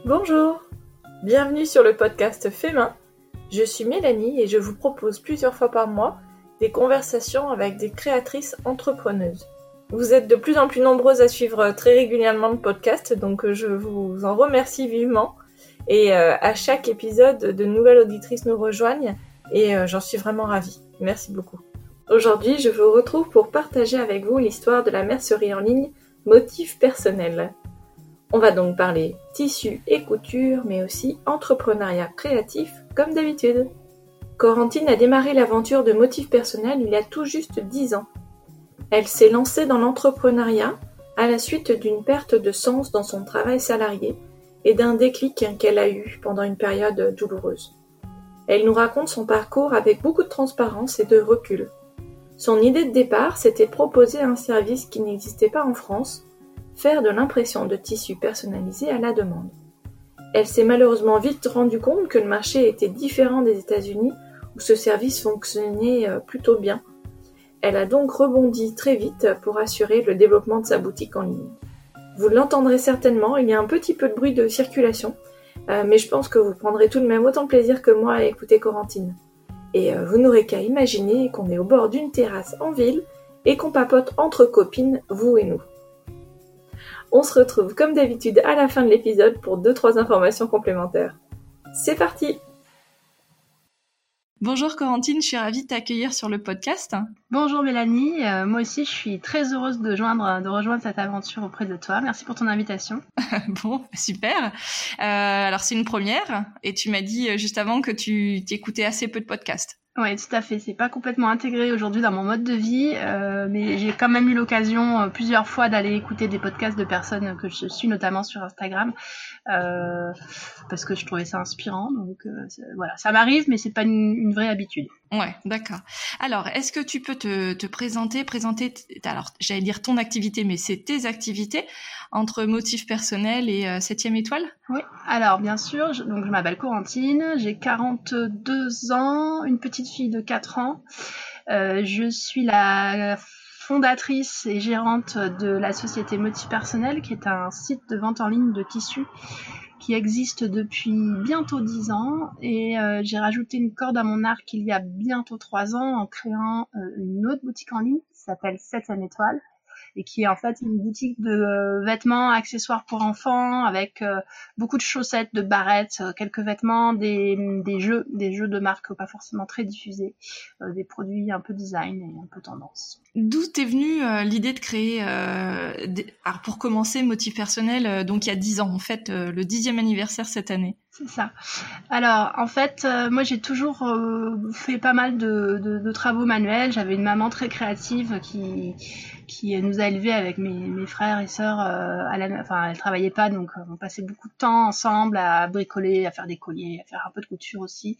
Bonjour, bienvenue sur le podcast Fait Main. Je suis Mélanie et je vous propose plusieurs fois par mois des conversations avec des créatrices entrepreneuses. Vous êtes de plus en plus nombreuses à suivre très régulièrement le podcast, donc je vous en remercie vivement. Et à chaque épisode, de nouvelles auditrices nous rejoignent et j'en suis vraiment ravie. Merci beaucoup. Aujourd'hui, je vous retrouve pour partager avec vous l'histoire de la mercerie en ligne Motif Personnel. On va donc parler tissu et couture, mais aussi entrepreneuriat créatif, comme d'habitude. Corentine a démarré l'aventure de Motif Personnel il y a tout juste 10 ans. Elle s'est lancée dans l'entrepreneuriat à la suite d'une perte de sens dans son travail salarié et d'un déclic qu'elle a eu pendant une période douloureuse. Elle nous raconte son parcours avec beaucoup de transparence et de recul. Son idée de départ, c'était de proposer un service qui n'existait pas en France, faire de l'impression de tissu personnalisé à la demande. Elle s'est malheureusement vite rendue compte que le marché était différent des États-Unis où ce service fonctionnait plutôt bien. Elle a donc rebondi très vite pour assurer le développement de sa boutique en ligne. Vous l'entendrez certainement, il y a un petit peu de bruit de circulation, mais je pense que vous prendrez tout de même autant de plaisir que moi à écouter Corentine. Et vous n'aurez qu'à imaginer qu'on est au bord d'une terrasse en ville et qu'on papote entre copines, vous et nous. On se retrouve comme d'habitude à la fin de l'épisode pour 2-3 informations complémentaires. C'est parti! Bonjour Corentine, je suis ravie de t'accueillir sur le podcast. Bonjour Mélanie, moi aussi je suis très heureuse de rejoindre cette aventure auprès de toi. Merci pour ton invitation. Bon, super. Alors c'est une première et tu m'as dit juste avant que tu écoutais assez peu de podcasts. Oui, tout à fait. C'est pas complètement intégré aujourd'hui dans mon mode de vie, mais j'ai quand même eu l'occasion plusieurs fois d'aller écouter des podcasts de personnes que je suis, notamment sur Instagram, parce que je trouvais ça inspirant. Donc voilà, ça m'arrive, mais c'est pas une vraie habitude. Ouais, d'accord. Alors, est-ce que tu peux te présenter, alors j'allais dire ton activité, mais c'est tes activités entre Motif Personnel et 7e étoile? Oui, alors bien sûr, je m'appelle Corentine, j'ai 42 ans, une petite fille de 4 ans. Je suis la fondatrice et gérante de la société Motif Personnel, qui est un site de vente en ligne de tissus qui existe depuis bientôt 10 ans, et j'ai rajouté une corde à mon arc il y a bientôt 3 ans en créant une autre boutique en ligne qui s'appelle 7e étoile et qui est en fait une boutique de vêtements, accessoires pour enfants avec beaucoup de chaussettes, de barrettes, quelques vêtements, des jeux de marque pas forcément très diffusés, des produits un peu design et un peu tendance. D'où t'es venue l'idée de créer, alors pour commencer, Motif Personnel, donc il y a 10 ans, en fait, le 10e anniversaire cette année. C'est ça. Alors, en fait, moi, j'ai toujours fait pas mal de travaux manuels. J'avais une maman très créative qui nous a élevés avec mes frères et sœurs. Elle travaillait pas, donc on passait beaucoup de temps ensemble à bricoler, à faire des colliers, à faire un peu de couture aussi,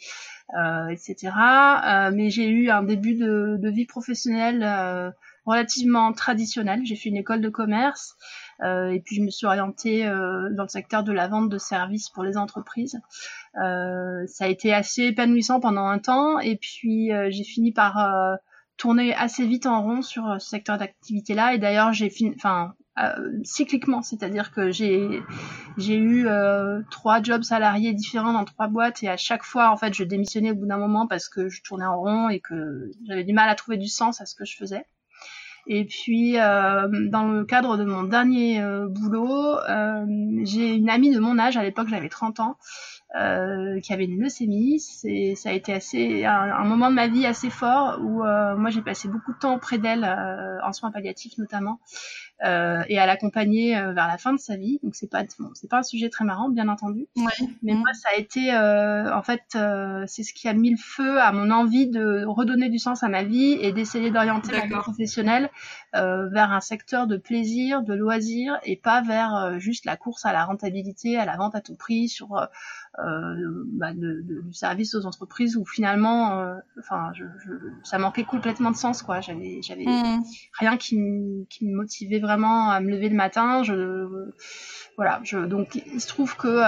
etc. Mais j'ai eu un début de vie professionnelle relativement traditionnelle. J'ai fait une école de commerce. Et puis je me suis orientée dans le secteur de la vente de services pour les entreprises. Ça a été assez épanouissant pendant un temps, et puis j'ai fini par tourner assez vite en rond sur ce secteur d'activité-là. Et d'ailleurs j'ai fini, cycliquement, c'est-à-dire que j'ai eu 3 jobs salariés différents dans 3 boîtes, et à chaque fois en fait je démissionnais au bout d'un moment parce que je tournais en rond et que j'avais du mal à trouver du sens à ce que je faisais. Et puis, dans le cadre de mon dernier boulot, j'ai une amie de mon âge, à l'époque j'avais 30 ans, qui avait une leucémie. Ça a été un moment de ma vie assez fort où moi j'ai passé beaucoup de temps auprès d'elle, en soins palliatifs notamment, et à l'accompagner vers la fin de sa vie. Donc c'est pas un sujet très marrant, bien entendu. Ouais. Mais moi, ça a été, c'est ce qui a mis le feu à mon envie de redonner du sens à ma vie et d'essayer d'orienter ma vie professionnelle vers un secteur de plaisir, de loisir, et pas vers juste la course à la rentabilité, à la vente à tout prix sur du service aux entreprises où finalement, ça manquait complètement de sens, quoi. J'avais rien qui me motivait vraiment à me lever le matin. voilà, donc il se trouve que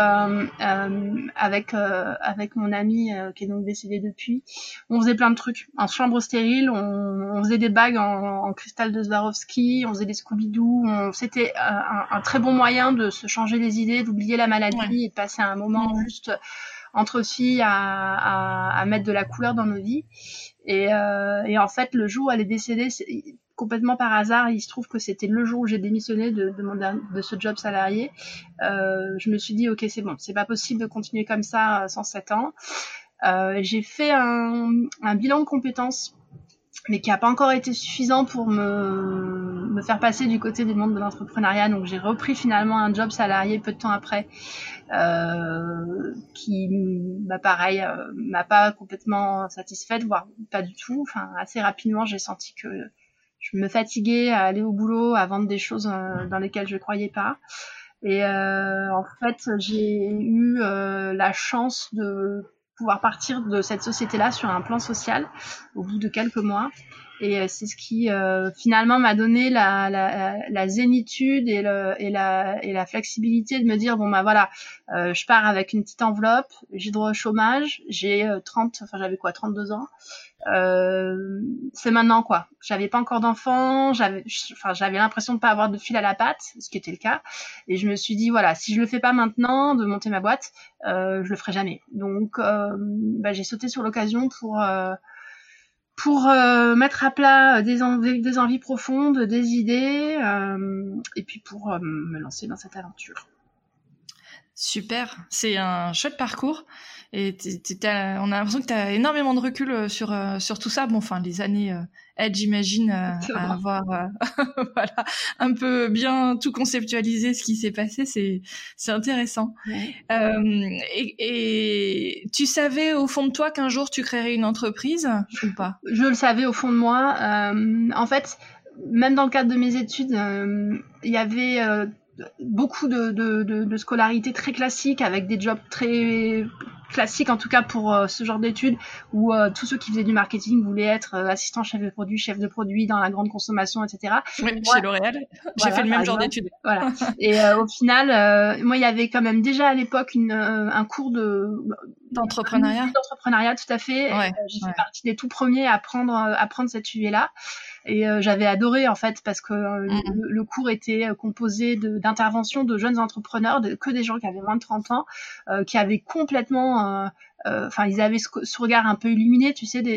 avec mon ami qui est donc décédé depuis, on faisait plein de trucs en chambre stérile, on faisait des bagues en cristal de Swarovski, on faisait des Scooby-Doo, c'était un très bon moyen de se changer les idées, d'oublier la maladie et de passer un moment juste entre filles à mettre de la couleur dans nos vies. Et en fait, le jour où elle est décédée, complètement par hasard, il se trouve que c'était le jour où j'ai démissionné de ce job salarié. Je me suis dit, ok, c'est bon, c'est pas possible de continuer comme ça sans 7 ans. J'ai fait un bilan de compétences, mais qui n'a pas encore été suffisant pour me faire passer du côté du monde de l'entrepreneuriat. Donc j'ai repris finalement un job salarié peu de temps après, qui, pareil, m'a pas complètement satisfaite, voire pas du tout. Enfin, assez rapidement, j'ai senti que je me fatiguais à aller au boulot, à vendre des choses dans lesquelles je croyais pas. Et en fait, j'ai eu la chance de pouvoir partir de cette société-là sur un plan social au bout de quelques mois. Et c'est ce qui finalement m'a donné la zénitude et la flexibilité de me dire bon voilà, je pars avec une petite enveloppe, j'ai droit au chômage, j'avais 32 ans. C'est maintenant quoi. J'avais pas encore d'enfants, j'avais l'impression de pas avoir de fil à la patte, ce qui était le cas. Et je me suis dit voilà, si je le fais pas maintenant de monter ma boîte, je le ferai jamais. Donc j'ai sauté sur l'occasion pour mettre à plat des envies profondes, des idées, et puis pour me lancer dans cette aventure. Super, c'est un chouette parcours et on a l'impression que tu as énormément de recul sur tout ça. Bon, enfin, les années aident, j'imagine, à avoir voilà, un peu bien tout conceptualisé ce qui s'est passé. C'est intéressant. Ouais. Et tu savais au fond de toi qu'un jour tu créerais une entreprise ou pas ? Je le savais au fond de moi. En fait, même dans le cadre de mes études, il y avait beaucoup de scolarité très classique avec des jobs très classiques en tout cas pour ce genre d'études où tous ceux qui faisaient du marketing voulaient être assistant chef de produit dans la grande consommation, etc. Oui, chez L'Oréal, j'ai fait le même genre d'études. Voilà. Et au final, moi il y avait quand même déjà à l'époque un cours d'entrepreneuriat. D'entrepreneuriat, tout à fait. Ouais, j'ai fait partie des tout premiers à prendre cette UV-là. Et j'avais adoré en fait parce que le cours était composé d'interventions de jeunes entrepreneurs, que des gens qui avaient moins de 30 ans, qui avaient complètement ils avaient ce regard un peu illuminé, tu sais,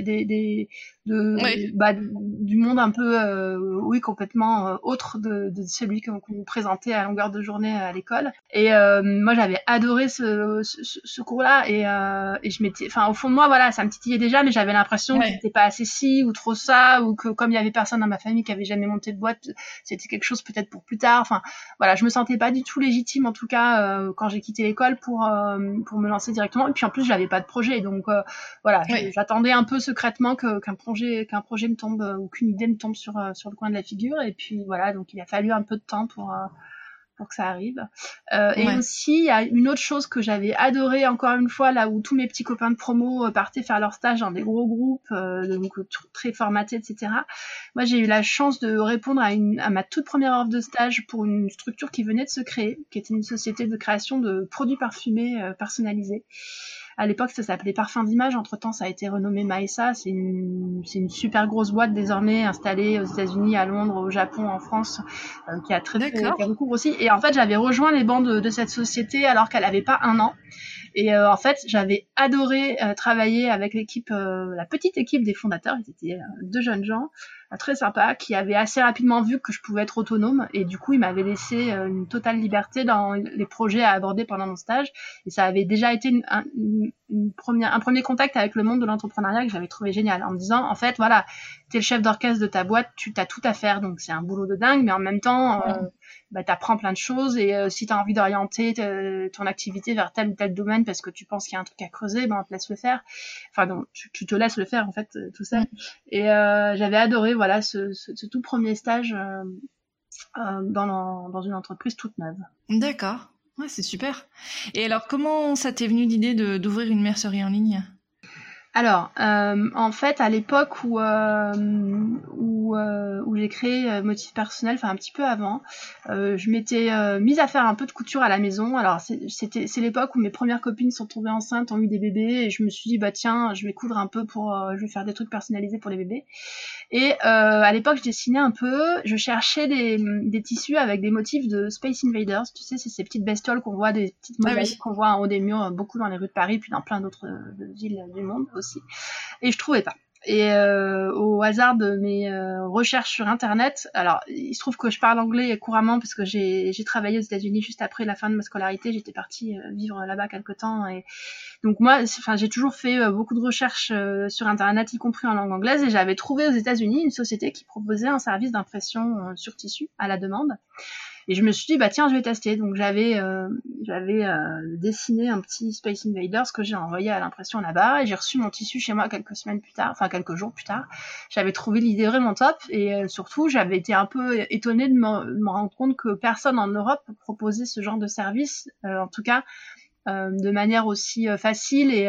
du monde un peu complètement autre de celui qu'on nous présentait à longueur de journée à l'école. Et moi j'avais adoré ce cours-là et je m'étais, au fond de moi voilà, ça me titillait déjà, mais j'avais l'impression que c'était pas assez ci ou trop ça, ou que comme il y avait personne dans ma famille qui avait jamais monté de boîte, c'était quelque chose peut-être pour plus tard. Enfin voilà, je me sentais pas du tout légitime en tout cas quand j'ai quitté l'école pour me lancer directement. Et puis en plus j'avais pas de projet, donc j'attendais un peu secrètement qu'un projet me tombe ou qu'une idée me tombe sur le coin de la figure. Et puis voilà, donc il a fallu un peu de temps pour que ça arrive. Et aussi, il y a une autre chose que j'avais adoré, encore une fois, là où tous mes petits copains de promo partaient faire leur stage dans des gros groupes, donc très formatés, etc. Moi, j'ai eu la chance de répondre à ma toute première offre de stage pour une structure qui venait de se créer, qui était une société de création de produits parfumés personnalisés. À l'époque, ça s'appelait Parfum d'Image. Entre-temps, ça a été renommé Maesa. C'est une super grosse boîte désormais installée aux États-Unis, à Londres, au Japon, en France, qui a beaucoup grossi. Et en fait, j'avais rejoint les bancs de cette société alors qu'elle avait pas un an. Et en fait, j'avais adoré travailler avec l'équipe, la petite équipe des fondateurs. Ils étaient 2 jeunes gens très sympas qui avaient assez rapidement vu que je pouvais être autonome, et du coup, ils m'avaient laissé une totale liberté dans les projets à aborder pendant mon stage. Et ça avait déjà été un premier contact avec le monde de l'entrepreneuriat que j'avais trouvé génial, en me disant, en fait, voilà, t'es le chef d'orchestre de ta boîte, tu t'as tout à faire, donc c'est un boulot de dingue, mais en même temps, t'apprends plein de choses, et si t'as envie d'orienter ton activité vers tel ou tel domaine parce que tu penses qu'il y a un truc à creuser, on te laisse le faire. Enfin, donc, tu te laisses le faire, en fait, tout ça. Et j'avais adoré, voilà, ce tout premier stage dans une entreprise toute neuve. D'accord. Ouais, c'est super. Et alors, comment ça t'est venu l'idée d'ouvrir une mercerie en ligne ? Alors, en fait, à l'époque où j'ai créé Motif Personnel, enfin un petit peu avant, je m'étais mise à faire un peu de couture à la maison. Alors, c'est l'époque où mes premières copines sont tombées enceintes, ont eu des bébés, et je me suis dit, bah tiens, je vais coudre un peu je vais faire des trucs personnalisés pour les bébés. Et à l'époque, je dessinais un peu, je cherchais des tissus avec des motifs de Space Invaders, tu sais, c'est ces petites bestioles qu'on voit, des petites mosaïques qu'on voit en haut des murs, beaucoup dans les rues de Paris, puis dans plein d'autres villes du monde aussi. Et je trouvais pas. Et au hasard de mes recherches sur internet, alors il se trouve que je parle anglais couramment parce que j'ai travaillé aux États-Unis juste après la fin de ma scolarité, j'étais partie vivre là-bas quelque temps, et donc moi, j'ai toujours fait beaucoup de recherches sur internet, y compris en langue anglaise, et j'avais trouvé aux États-Unis une société qui proposait un service d'impression sur tissu à la demande. Et je me suis dit, bah tiens, je vais tester. Donc j'avais dessiné un petit Space Invaders que j'ai envoyé à l'impression là-bas, et j'ai reçu mon tissu chez moi quelques jours plus tard. J'avais trouvé l'idée vraiment top, et surtout, j'avais été un peu étonnée de me rendre compte que personne en Europe proposait ce genre de service, en tout cas de manière aussi facile et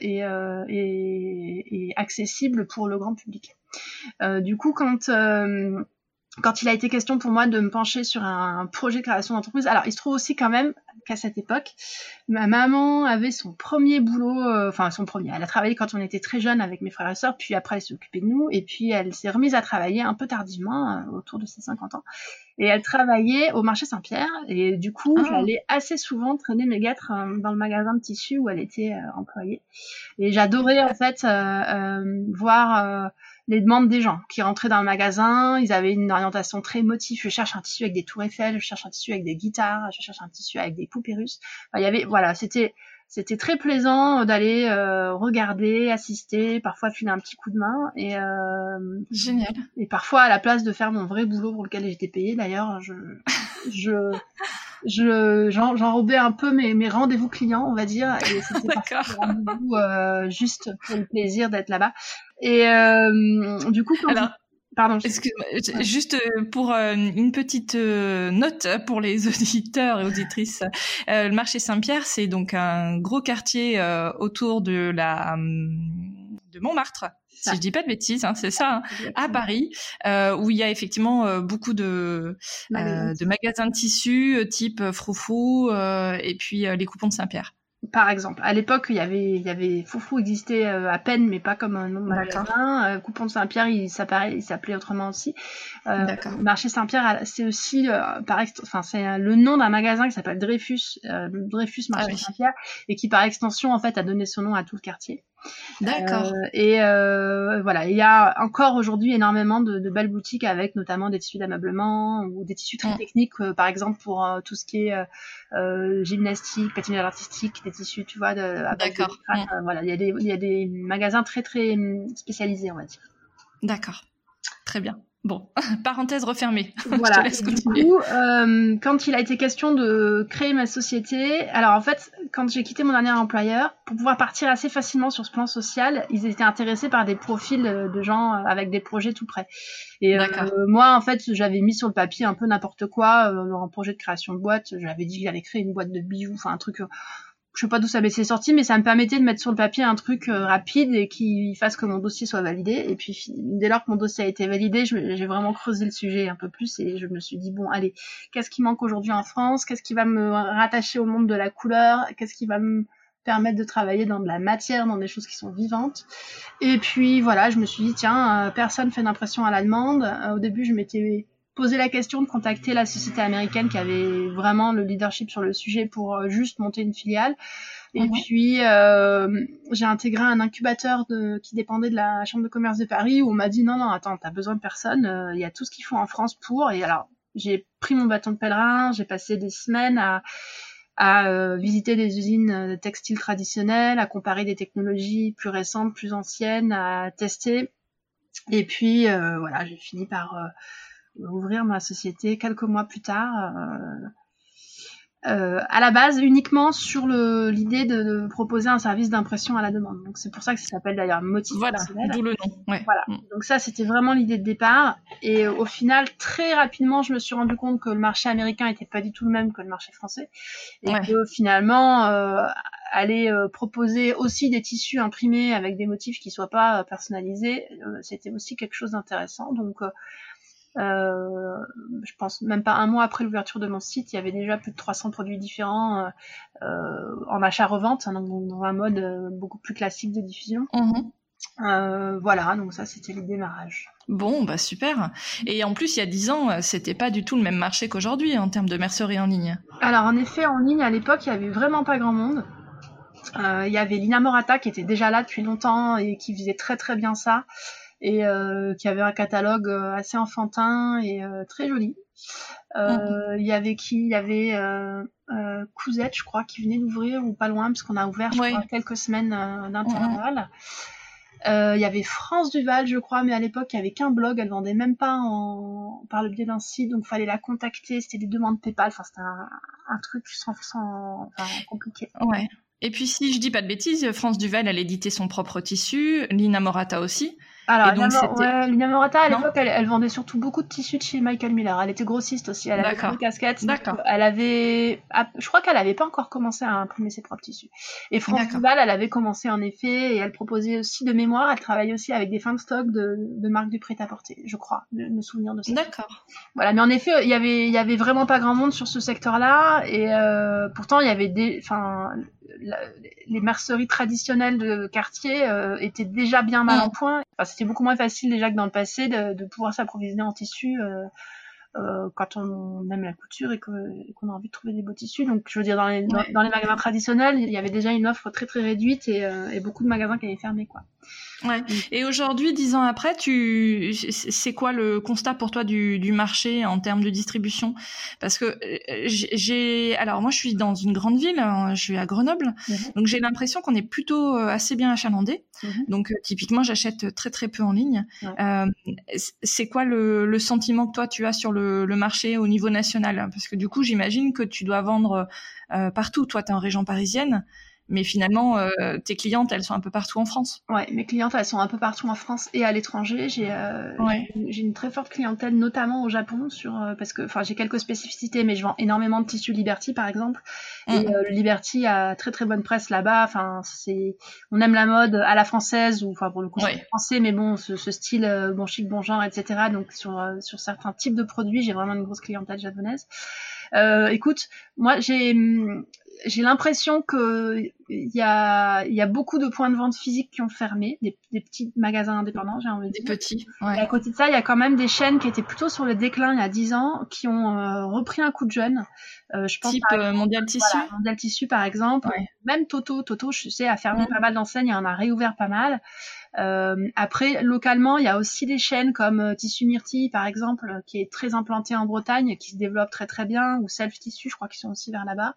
accessible pour le grand public. Du coup, quand il a été question pour moi de me pencher sur un projet de création d'entreprise, alors il se trouve aussi quand même qu'à cette époque, ma maman avait son premier boulot, elle a travaillé quand on était très jeune avec mes frères et sœurs, puis après elle s'est occupée de nous, et puis elle s'est remise à travailler un peu tardivement, autour de ses 50 ans, et elle travaillait au marché Saint-Pierre, et du coup j'allais assez souvent traîner mes guêtres dans le magasin de tissus où elle était employée, et j'adorais en fait voir les demandes des gens qui rentraient dans le magasin. Ils avaient une orientation très motif. Je cherche un tissu avec des tours Eiffel, je cherche un tissu avec des guitares, je cherche un tissu avec des poupées russes. Enfin, c'était très plaisant d'aller regarder, assister, parfois filer un petit coup de main, et génial. Et parfois à la place de faire mon vrai boulot pour lequel j'étais payée, d'ailleurs, j'enrobais un peu mes rendez-vous clients, on va dire, et c'était parfois des rendez-vous juste pour le plaisir d'être là-bas. Et du coup, pardon. Excuse-moi, juste pour une petite note pour les auditeurs et auditrices. Le marché Saint-Pierre, c'est donc un gros quartier autour de Montmartre, si je dis pas de bêtises, hein, c'est ça, hein, à Paris, où il y a effectivement beaucoup de magasins de tissus type Froufrou et puis les Coupons de Saint-Pierre. Par exemple, à l'époque, il y avait Froufrou existait à peine, mais pas comme un nom de magasin. Coupons de Saint-Pierre, il s'appelait autrement aussi. Marché Saint-Pierre, c'est aussi c'est le nom d'un magasin qui s'appelle Dreyfus Marché Saint-Pierre, et qui par extension en fait a donné son nom à tout le quartier. D'accord. Voilà, il y a encore aujourd'hui énormément de belles boutiques avec notamment des tissus d'ameublement ou des tissus très techniques, par exemple pour tout ce qui est gymnastique, patinage artistique, des tissus, tu vois, d'accord. Voilà, il y a des magasins très très spécialisés, on va dire. D'accord, très bien. Bon, parenthèse refermée. Voilà. Et du coup, quand il a été question de créer ma société, alors en fait, quand j'ai quitté mon dernier employeur, pour pouvoir partir assez facilement sur ce plan social, ils étaient intéressés par des profils de gens avec des projets tout prêts. Et moi, en fait, j'avais mis sur le papier un peu n'importe quoi, dans un projet de création de boîte. J'avais dit que j'allais créer une boîte de bijoux, enfin un truc... je sais pas d'où ça m'était sorti, mais ça me permettait de mettre sur le papier un truc rapide et qui fasse que mon dossier soit validé. Et puis, dès lors que mon dossier a été validé, j'ai vraiment creusé le sujet un peu plus, et je me suis dit, bon, allez, qu'est-ce qui manque aujourd'hui en France? Qu'est-ce qui va me rattacher au monde de la couleur? Qu'est-ce qui va me permettre de travailler dans de la matière, dans des choses qui sont vivantes? Et puis, voilà, je me suis dit, tiens, personne fait d'impression à la demande. Au début, je m'étais poser la question de contacter la société américaine qui avait vraiment le leadership sur le sujet pour juste monter une filiale. Et puis, j'ai intégré un incubateur qui dépendait de la Chambre de commerce de Paris, où on m'a dit non, attends, t'as besoin de personne, il y a tout ce qu'il faut en France pour. Et alors, j'ai pris mon bâton de pèlerin, j'ai passé des semaines à visiter des usines textiles traditionnelles, à comparer des technologies plus récentes, plus anciennes, à tester. Et puis, voilà, j'ai fini par... ouvrir ma société quelques mois plus tard, à la base uniquement sur l'idée de proposer un service d'impression à la demande. Donc c'est pour ça que ça s'appelle d'ailleurs Motif Personnel. D'où le nom. Ouais. Voilà. Donc ça, c'était vraiment l'idée de départ. Et au final, très rapidement, je me suis rendu compte que le marché américain était pas du tout le même que le marché français, et que finalement, aller proposer aussi des tissus imprimés avec des motifs qui soient pas personnalisés, c'était aussi quelque chose d'intéressant. Donc je pense même pas un mois après l'ouverture de mon site, il y avait déjà plus de 300 produits différents en achat-revente, hein, donc dans un mode beaucoup plus classique de diffusion. Voilà, donc ça c'était le démarrage. Bon, bah super. Et en plus, il y a 10 ans, c'était pas du tout le même marché qu'aujourd'hui en termes de mercerie en ligne. Alors en effet, en ligne à l'époque, il y avait vraiment pas grand monde. Il y avait Lina Morata qui était déjà là depuis longtemps et qui faisait très très bien ça, et qui avait un catalogue assez enfantin et très joli. Il y avait qui? Il y avait Cousette, je crois, qui venait d'ouvrir, ou pas loin, parce qu'on a ouvert, je crois, quelques semaines d'intervalle. Il y avait France Duval, je crois, mais à l'époque, il y avait qu'un blog, elle vendait même pas par le biais d'un site, donc fallait la contacter, c'était des demandes PayPal, enfin c'était un truc 100% compliqué. Ouais. Et puis si je dis pas de bêtises, France Duval, elle éditait son propre tissu, Lina Morata aussi. Alors, Lina Morata, à l'époque, elle vendait surtout beaucoup de tissus de chez Michael Miller. Elle était grossiste aussi. Elle avait des casquettes. Elle avait, je crois qu'elle avait pas encore commencé à imprimer ses propres tissus. Et France Duval, elle avait commencé en effet, et elle proposait aussi de mémoire. Elle travaillait aussi avec des fins de stock de marques du prêt-à-porter, je crois, de me souvenir de ça. D'accord. Voilà, mais en effet, il y avait vraiment pas grand monde sur ce secteur-là, et pourtant il y avait les merceries traditionnelles de quartier étaient déjà bien mal en point. Enfin, c'était beaucoup moins facile déjà que dans le passé de pouvoir s'approvisionner en tissu quand on aime la couture et qu'on a envie de trouver des beaux tissus. Donc, je veux dire, dans les magasins traditionnels, il y avait déjà une offre très très réduite et beaucoup de magasins qui avaient fermé, quoi. Ouais. Et aujourd'hui, 10 ans après, c'est quoi le constat pour toi du marché en termes de distribution? Parce que alors moi, je suis dans une grande ville, je suis à Grenoble, donc j'ai l'impression qu'on est plutôt assez bien achalandé. Donc typiquement, j'achète très très peu en ligne. C'est quoi le sentiment que toi tu as sur le marché au niveau national? Parce que du coup, j'imagine que tu dois vendre partout. Toi, t'es en région parisienne. Mais finalement, tes clientes, elles sont un peu partout en France. Ouais, mes clientes, elles sont un peu partout en France et à l'étranger. J'ai une très forte clientèle, notamment au Japon, parce que, j'ai quelques spécificités, mais je vends énormément de tissus Liberty, par exemple. Et le Liberty a très très bonne presse là-bas. Enfin, on aime la mode à la française, ou pour le coup, c'est français, mais bon, ce style bon chic, bon genre, etc. Donc sur certains types de produits, j'ai vraiment une grosse clientèle japonaise. Écoute, moi j'ai l'impression que il y a beaucoup de points de vente physiques qui ont fermé, des petits magasins indépendants, j'ai envie de dire. Des petits, Et à côté de ça, il y a quand même des chaînes qui étaient plutôt sur le déclin il y a 10 ans, qui ont repris un coup de jeune. Je pense type Mondial Tissu. Voilà, Mondial Tissu, par exemple. Même Toto, je sais, a fermé pas mal d'enseignes et en a réouvert pas mal. Après, localement, il y a aussi des chaînes comme Tissu Myrtille, par exemple, qui est très implantée en Bretagne, qui se développe très très bien, ou Self Tissu, je crois qu'ils sont aussi vers là-bas.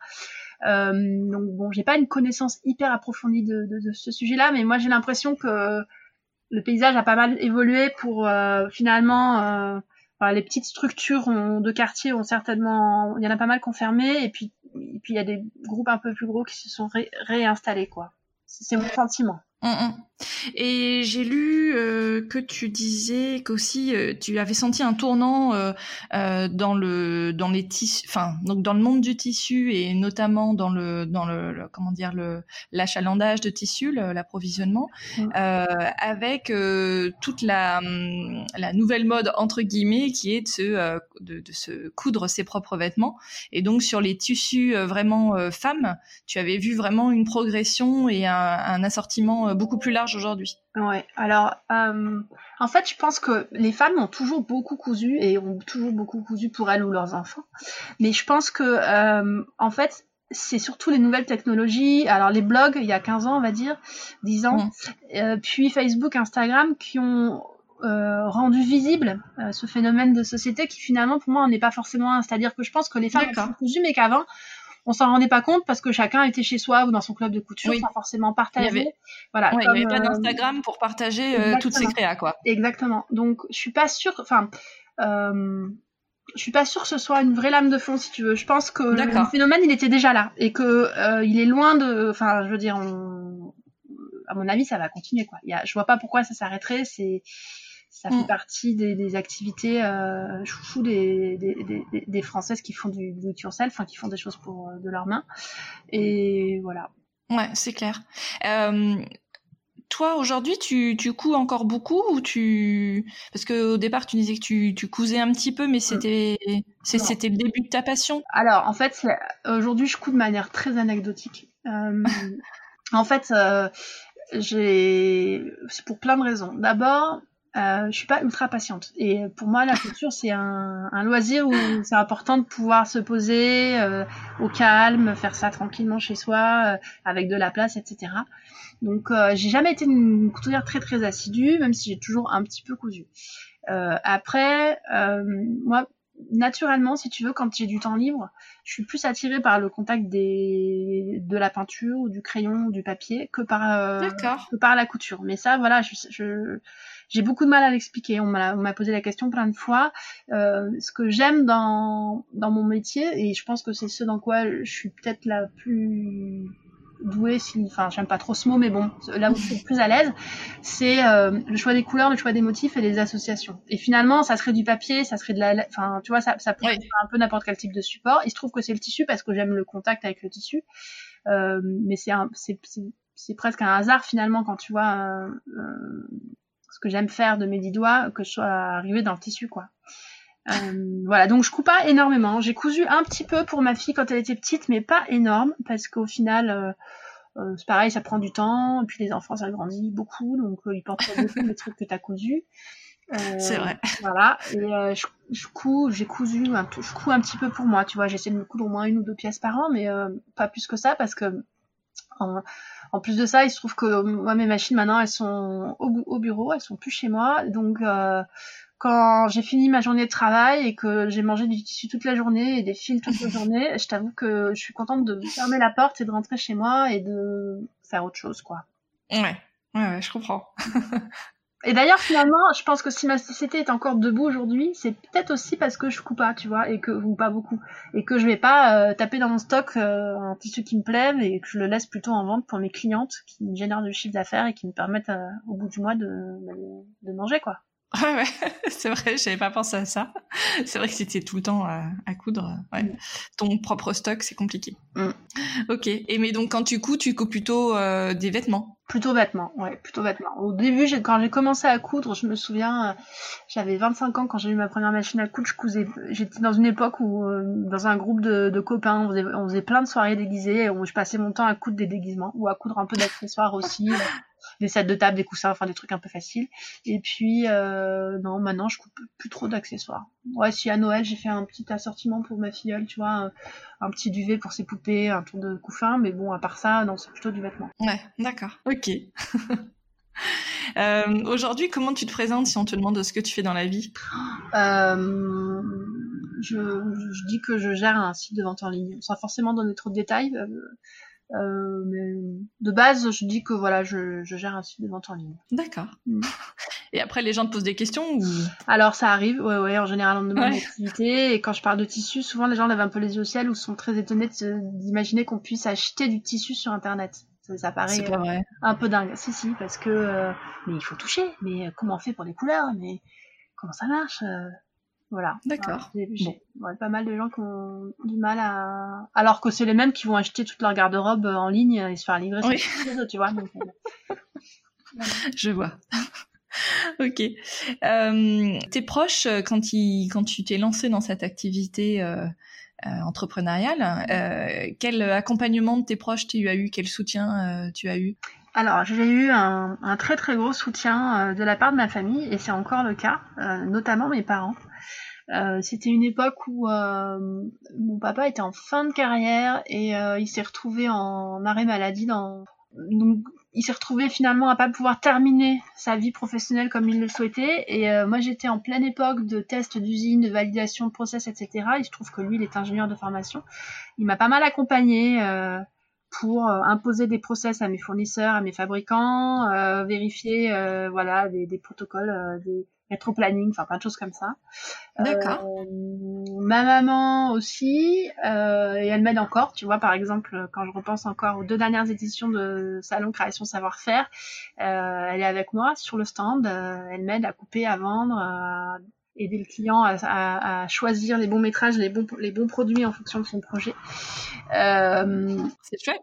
Donc bon, j'ai pas une connaissance hyper approfondie de ce sujet-là, mais moi j'ai l'impression que le paysage a pas mal évolué pour finalement les petites structures de quartier ont certainement, il y en a pas mal qui ont fermé, et puis il y a des groupes un peu plus gros qui se sont réinstallés, quoi. C'est mon sentiment. Et j'ai lu que tu disais qu'aussi tu avais senti un tournant dans les tissus, donc dans le monde du tissu, et notamment dans le comment dire, l'achalandage de tissus, l'approvisionnement, avec toute la nouvelle mode entre guillemets qui est de se coudre ses propres vêtements. Et donc sur les tissus vraiment femmes, tu avais vu vraiment une progression et un assortiment beaucoup plus large aujourd'hui. Ouais, alors en fait, je pense que les femmes ont toujours beaucoup cousu et ont toujours beaucoup cousu pour elles ou leurs enfants. Mais je pense que en fait, c'est surtout les nouvelles technologies, alors les blogs il y a 15 ans, on va dire, 10 ans, puis Facebook, Instagram qui ont rendu visible ce phénomène de société qui finalement pour moi on n'est pas forcément un. C'est-à-dire que je pense que les femmes ont cousu, mais qu'avant on s'en rendait pas compte parce que chacun était chez soi ou dans son club de couture sans forcément partager. Il y avait pas d'Instagram pour partager toutes ses créas, quoi. Exactement. Donc je suis pas sûre que ce soit une vraie lame de fond, si tu veux. Je pense que le phénomène il était déjà là et que il est loin de, je veux dire, à mon avis ça va continuer, quoi. Je vois pas pourquoi ça s'arrêterait. Ça fait partie des activités chouchou des Françaises qui font du do it yourself, qui font des choses de leurs mains. Et voilà. Ouais, c'est clair. Toi, aujourd'hui, tu couds encore beaucoup ou parce qu'au départ, tu disais que tu cousais un petit peu, mais c'était le début de ta passion? Alors, en fait, aujourd'hui, je couds de manière très anecdotique. En fait, c'est pour plein de raisons. D'abord, je suis pas ultra patiente. Et pour moi, la couture, c'est un loisir où c'est important de pouvoir se poser au calme, faire ça tranquillement chez soi, avec de la place, etc. Donc, j'ai jamais été une couturière très très assidue, même si j'ai toujours un petit peu cousu. Après, moi, naturellement, si tu veux, quand j'ai du temps libre, je suis plus attirée par le contact de la peinture ou du crayon ou du papier que par la couture. Mais ça, voilà, j'ai beaucoup de mal à l'expliquer. On m'a posé la question plein de fois. Ce que j'aime dans mon métier, et je pense que c'est ce dans quoi je suis peut-être la plus douée, enfin j'aime pas trop ce mot, mais bon, là où je suis le plus à l'aise, c'est le choix des couleurs, le choix des motifs et les associations. Et finalement, ça serait du papier, ça serait enfin tu vois, ça pourrait être un peu n'importe quel type de support. Il se trouve que c'est le tissu parce que j'aime le contact avec le tissu, mais c'est presque un hasard finalement quand tu vois ce que j'aime faire de mes 10 doigts, que je sois arrivée dans le tissu, quoi. Voilà, donc je couds pas énormément. J'ai cousu un petit peu pour ma fille quand elle était petite, mais pas énorme, parce qu'au final, c'est pareil, ça prend du temps, et puis les enfants, ça grandit beaucoup, donc ils portent pas beaucoup les trucs que t'as cousu. C'est vrai. Voilà, et je couds un petit peu pour moi, tu vois, j'essaie de me coudre au moins 1 ou 2 pièces par an, mais pas plus que ça, parce que en plus de ça, il se trouve que moi, mes machines maintenant, elles sont au bureau, elles sont plus chez moi, donc quand j'ai fini ma journée de travail et que j'ai mangé du tissu toute la journée et des fils toute la journée, je t'avoue que je suis contente de fermer la porte et de rentrer chez moi et de faire autre chose, quoi. Ouais, je comprends. Et d'ailleurs, finalement, je pense que si ma société est encore debout aujourd'hui, c'est peut-être aussi parce que je couds pas, tu vois, ou pas beaucoup, et que je vais pas taper dans mon stock un tissu qui me plaît, et que je le laisse plutôt en vente pour mes clientes qui me génèrent du chiffre d'affaires et qui me permettent au bout du mois de manger, quoi. Ouais, c'est vrai, j'avais pas pensé à ça. C'est vrai que si t'es tout le temps à coudre, ton propre stock, c'est compliqué. Ok, mais donc quand tu couds plutôt des vêtements? Plutôt vêtements. Au début, quand j'ai commencé à coudre, je me souviens, j'avais 25 ans quand j'ai eu ma première machine à coudre, j'étais dans une époque où, dans un groupe de copains, on faisait plein de soirées déguisées, où je passais mon temps à coudre des déguisements, ou à coudre un peu d'accessoires aussi, des sets de table, des coussins, enfin des trucs un peu faciles. Et puis, non, maintenant, je coupe plus trop d'accessoires. Ouais, si à Noël, j'ai fait un petit assortiment pour ma filleule, tu vois, un petit duvet pour ses poupées, un tour de couffin, mais bon, à part ça, non, c'est plutôt du vêtement. Ouais, d'accord, ok. Aujourd'hui, comment tu te présentes si on te demande ce que tu fais dans la vie? Je dis que je gère un site de vente en ligne, sans forcément donner trop de détails. Mais de base, je dis que voilà, je gère un site de vente en ligne. D'accord. Et après, les gens te posent des questions ou... Alors, ça arrive, ouais, en général, on me demande l'activité, et quand je parle de tissu, souvent les gens lèvent un peu les yeux au ciel ou sont très étonnés d'imaginer qu'on puisse acheter du tissu sur Internet. Ça paraît un peu dingue. Si, parce que mais il faut toucher, mais comment on fait pour les couleurs, mais comment ça marche voilà. D'accord. J'ai pas mal de gens qui ont du mal à... Alors que c'est les mêmes qui vont acheter toute leur garde-robe en ligne et se faire livrer sur les réseaux, tu vois. Donc, je vois. Ok. Tes proches, quand tu t'es lancé dans cette activité entrepreneuriale, quel accompagnement de tes proches tu as eu? Quel soutien tu as eu? Alors, j'ai eu un très très gros soutien de la part de ma famille, et c'est encore le cas, notamment mes parents. C'était une époque où mon papa était en fin de carrière et il s'est retrouvé en arrêt maladie. Donc, il s'est retrouvé finalement à pas pouvoir terminer sa vie professionnelle comme il le souhaitait. Et moi, j'étais en pleine époque de tests d'usine, de validation de process, etc. Il se trouve que lui, il est ingénieur de formation. Il m'a pas mal accompagnée pour imposer des process à mes fournisseurs, à mes fabricants, vérifier des protocoles, des rétro-planning, enfin plein de choses comme ça. D'accord. Ma maman aussi, et elle m'aide encore, tu vois, par exemple, quand je repense encore aux 2 dernières éditions de Salon Création Savoir-Faire, elle est avec moi sur le stand, elle m'aide à couper, à vendre, à aider le client à choisir les bons métrages, les bons produits en fonction de son projet. C'est chouette.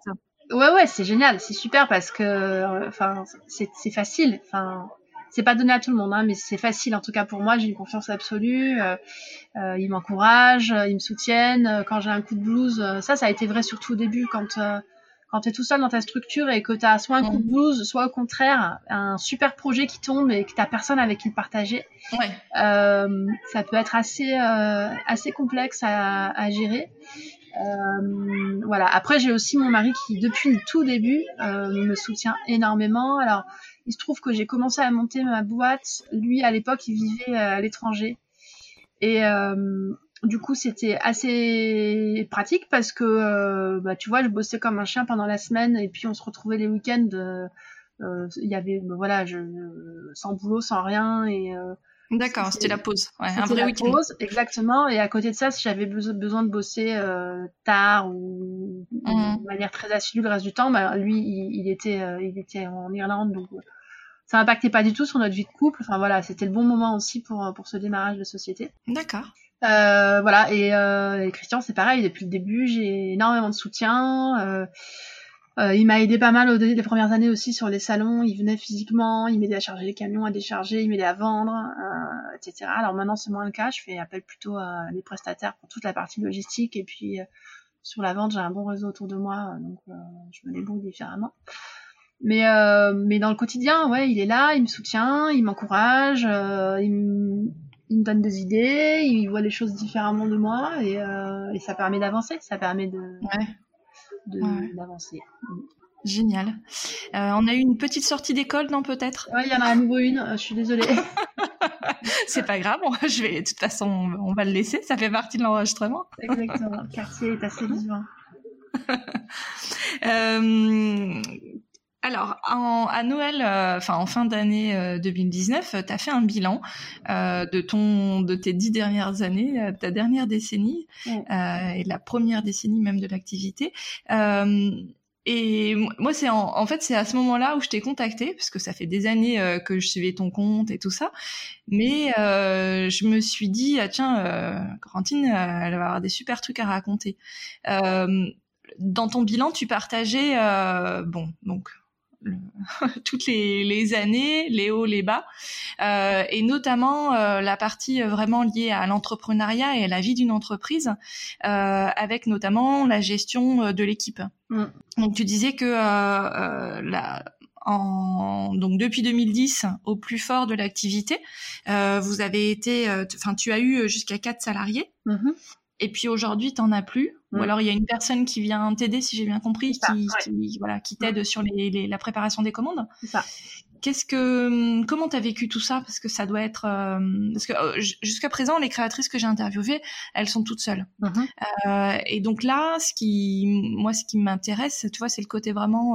Ouais, c'est génial, c'est super parce que, enfin, c'est facile. Enfin, c'est pas donné à tout le monde, hein, mais c'est facile. En tout cas pour moi, j'ai une confiance absolue. Ils m'encouragent, ils me soutiennent. Quand j'ai un coup de blues, ça a été vrai surtout au début quand t'es tout seul dans ta structure et que t'as soit un coup de blues, soit au contraire un super projet qui tombe et que t'as personne avec qui le partager. Ouais. Ça peut être assez complexe à gérer. Voilà. Après, j'ai aussi mon mari qui, depuis le tout début, me soutient énormément. Alors, il se trouve que j'ai commencé à monter ma boîte. Lui, à l'époque, il vivait à l'étranger. Et du coup, c'était assez pratique parce que, tu vois, je bossais comme un chien pendant la semaine et puis on se retrouvait les week-ends. Il y avait, voilà, sans boulot, sans rien et D'accord, c'était la pause. Ouais, un c'était vrai la week-end. pause, exactement. Et à côté de ça, si j'avais besoin de bosser tard ou de manière très assidue le reste du temps, lui, il était en Irlande, donc ça n'impactait pas du tout sur notre vie de couple. Enfin voilà, c'était le bon moment aussi pour ce démarrage de société. D'accord. Voilà, et Christian, c'est pareil. Depuis le début, j'ai énormément de soutien. Il m'a aidé pas mal les premières années aussi sur les salons. Il venait physiquement, il m'aidait à charger les camions, à décharger, il m'aidait à vendre, etc. Alors maintenant, c'est moins le cas. Je fais appel plutôt à des prestataires pour toute la partie logistique. Et puis, sur la vente, j'ai un bon réseau autour de moi. Donc, je me débrouille différemment. Mais dans le quotidien, ouais, il est là, il me soutient, il m'encourage, il me donne des idées, il voit les choses différemment de moi. Et ça permet d'avancer. Ça permet d'avancer. Génial. On a eu une petite sortie d'école, non, peut-être? Ouais, il y en a à nouveau une, je suis désolée. C'est pas grave, de toute façon, on va le laisser, ça fait partie de l'enregistrement. Exactement, le quartier est assez vivant. Alors, à Noël, en fin d'année 2019, tu as fait un bilan de tes 10 dernières années, ta dernière décennie, et la première décennie même de l'activité. Et moi, c'est en fait, c'est à ce moment-là où je t'ai contacté, parce que ça fait des années que je suivais ton compte et tout ça. Mais je me suis dit, Corentine, elle va avoir des super trucs à raconter. Dans ton bilan, tu partageais, toutes les années, les hauts, les bas, et notamment la partie vraiment liée à l'entrepreneuriat et à la vie d'une entreprise, avec notamment la gestion de l'équipe. Donc tu disais que donc depuis 2010, au plus fort de l'activité, vous avez été, tu as eu jusqu'à 4 salariés. Et puis aujourd'hui, t'en as plus. Ou alors il y a une personne qui vient t'aider, si j'ai bien compris, qui t'aide sur la préparation des commandes. C'est ça. Comment t'as vécu tout ça? Parce que ça doit être, parce que jusqu'à présent, les créatrices que j'ai interviewées, elles sont toutes seules. Et donc là, ce qui m'intéresse, tu vois, c'est le côté vraiment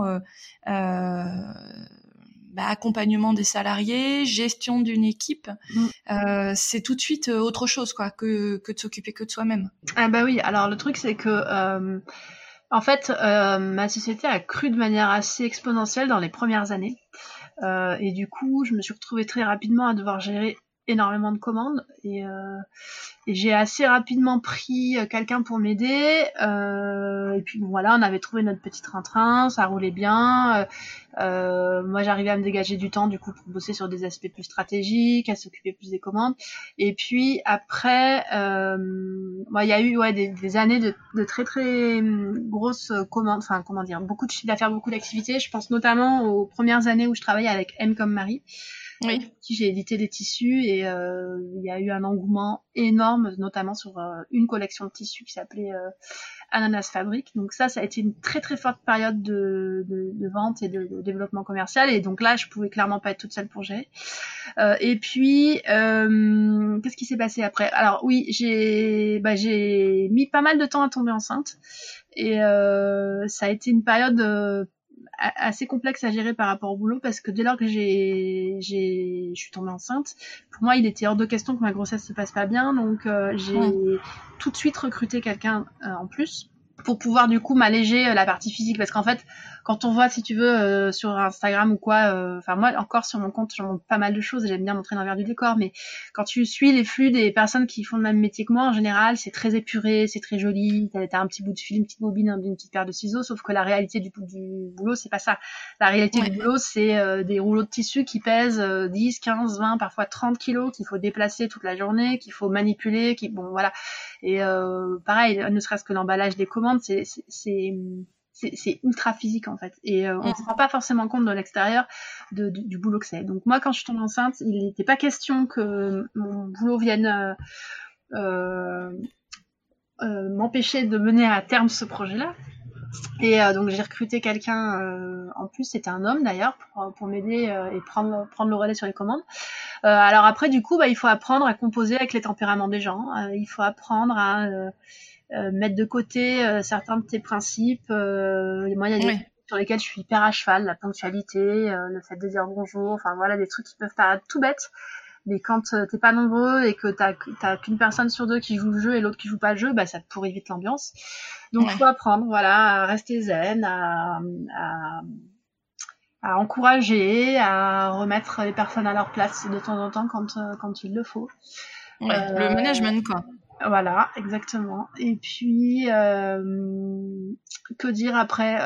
accompagnement des salariés, gestion d'une équipe. C'est tout de suite autre chose, quoi, que de s'occuper que de soi-même. Ah bah oui. Alors le truc, c'est que en fait, ma société a cru de manière assez exponentielle dans les premières années. Et du coup, je me suis retrouvée très rapidement à devoir gérer énormément de commandes et j'ai assez rapidement pris quelqu'un pour m'aider et puis voilà, on avait trouvé notre petit train-train, ça roulait bien. Moi, j'arrivais à me dégager du temps du coup pour bosser sur des aspects plus stratégiques, à s'occuper plus des commandes. Et puis après, il y a eu des années de très très grosses commandes, enfin comment dire, beaucoup de chiffre d'affaires, beaucoup d'activités. Je pense notamment aux premières années où je travaillais avec M comme Marie. Oui. Qui j'ai édité des tissus et il y a eu un engouement énorme, notamment sur une collection de tissus qui s'appelait Ananas Fabrique. Donc ça a été une très très forte période de vente et de développement commercial. Et donc là, je pouvais clairement pas être toute seule pour gérer. Et puis, qu'est-ce qui s'est passé après? Alors oui, j'ai mis pas mal de temps à tomber enceinte et ça a été une période assez complexe à gérer par rapport au boulot parce que dès lors que je suis tombée enceinte, pour moi il était hors de question que ma grossesse se passe pas bien, donc j'ai tout de suite recruté quelqu'un en plus pour pouvoir du coup m'alléger la partie physique, parce qu'en fait quand on voit, si tu veux, sur Instagram ou quoi, enfin moi encore sur mon compte je montre pas mal de choses, j'aime bien montrer l'envers du décor, mais quand tu suis les flux des personnes qui font le même métier que moi, en général c'est très épuré, c'est très joli, t'as un petit bout de fil, une petite bobine, une petite paire de ciseaux, sauf que la réalité du boulot c'est pas ça. La réalité du boulot c'est des rouleaux de tissu qui pèsent 10, 15, 20, parfois 30 kilos, qu'il faut déplacer toute la journée, qu'il faut manipuler, bon voilà. Et pareil, ne serait-ce que l'emballage des commandes, c'est ultra physique en fait, et on se rend pas forcément compte de l'extérieur du boulot que c'est. Donc moi quand je suis tombée enceinte, il n'était pas question que mon boulot vienne m'empêcher de mener à terme ce projet-là. Et donc j'ai recruté quelqu'un, en plus c'était un homme d'ailleurs, pour m'aider et prendre le relais sur les commandes. Alors après du coup il faut apprendre à composer avec les tempéraments des gens, il faut apprendre à mettre de côté certains de tes principes. Moi, il y a des trucs sur lesquels je suis hyper à cheval, la ponctualité, le fait de dire bonjour, enfin voilà, des trucs qui peuvent paraître tout bêtes, mais quand t'es pas nombreux et que t'as qu'une personne sur deux qui joue le jeu et l'autre qui joue pas le jeu, ça te pourrit vite l'ambiance. Donc faut apprendre, voilà, à rester zen, à encourager, à remettre les personnes à leur place de temps en temps quand il le faut. Le management quoi. Voilà, exactement. Et puis, que dire après,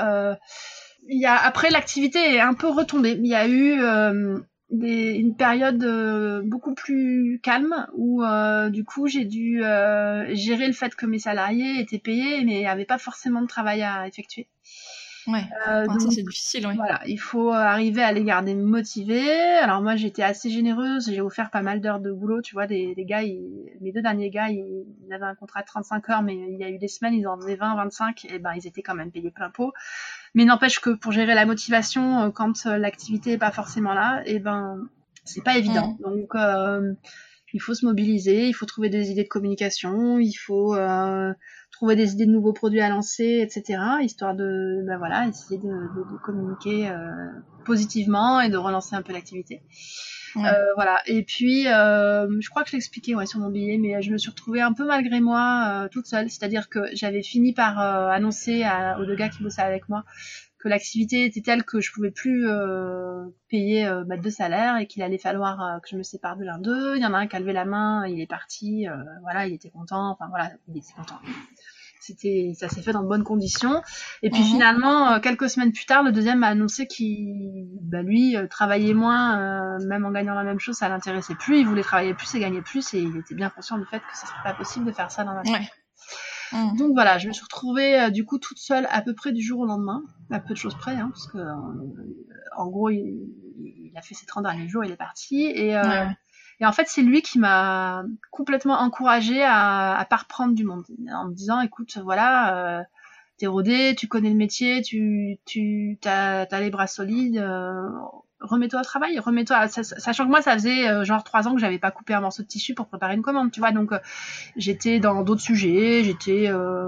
après l'activité est un peu retombée. Il y a eu une période beaucoup plus calme où du coup j'ai dû gérer le fait que mes salariés étaient payés mais n'avaient pas forcément de travail à effectuer. Donc, ça c'est difficile. Voilà, il faut arriver à les garder motivés. Alors moi j'étais assez généreuse, j'ai offert pas mal d'heures de boulot, tu vois, des gars, mes 2 derniers gars, ils avaient un contrat de 35 heures, mais il y a eu des semaines, ils en faisaient 20, 25, et ils étaient quand même payés plein pot. Mais n'empêche que pour gérer la motivation, quand l'activité est pas forcément là, c'est pas évident. Donc il faut se mobiliser, il faut trouver des idées de communication, il faut trouver des idées de nouveaux produits à lancer, etc. Histoire de, essayer de communiquer positivement et de relancer un peu l'activité. Voilà. Et puis, je crois que je l'ai expliqué sur mon billet, mais je me suis retrouvée un peu malgré moi toute seule. C'est-à-dire que j'avais fini par annoncer aux 2 gars qui bossaient avec moi que l'activité était telle que je pouvais plus payer 2 salaires et qu'il allait falloir que je me sépare de l'un d'eux. Il y en a un qui a levé la main, il est parti, il était content, il était content. Ça s'est fait dans de bonnes conditions. Et puis finalement, quelques semaines plus tard, le deuxième m'a annoncé qu'il, lui, travaillait moins, même en gagnant la même chose, ça l'intéressait plus. Il voulait travailler plus et gagner plus, et il était bien conscient du fait que ça serait pas possible de faire ça dans la vie. Donc voilà, je me suis retrouvée du coup toute seule à peu près du jour au lendemain, à peu de choses près, parce que en gros il a fait ses 30 derniers jours, il est parti, et en fait c'est lui qui m'a complètement encouragée à pas reprendre du monde, en me disant écoute voilà, t'es rodé, tu connais le métier, t'as les bras solides, remets-toi au travail, sachant que moi ça faisait genre 3 ans que j'avais pas coupé un morceau de tissu pour préparer une commande, tu vois, donc j'étais dans d'autres sujets, j'étais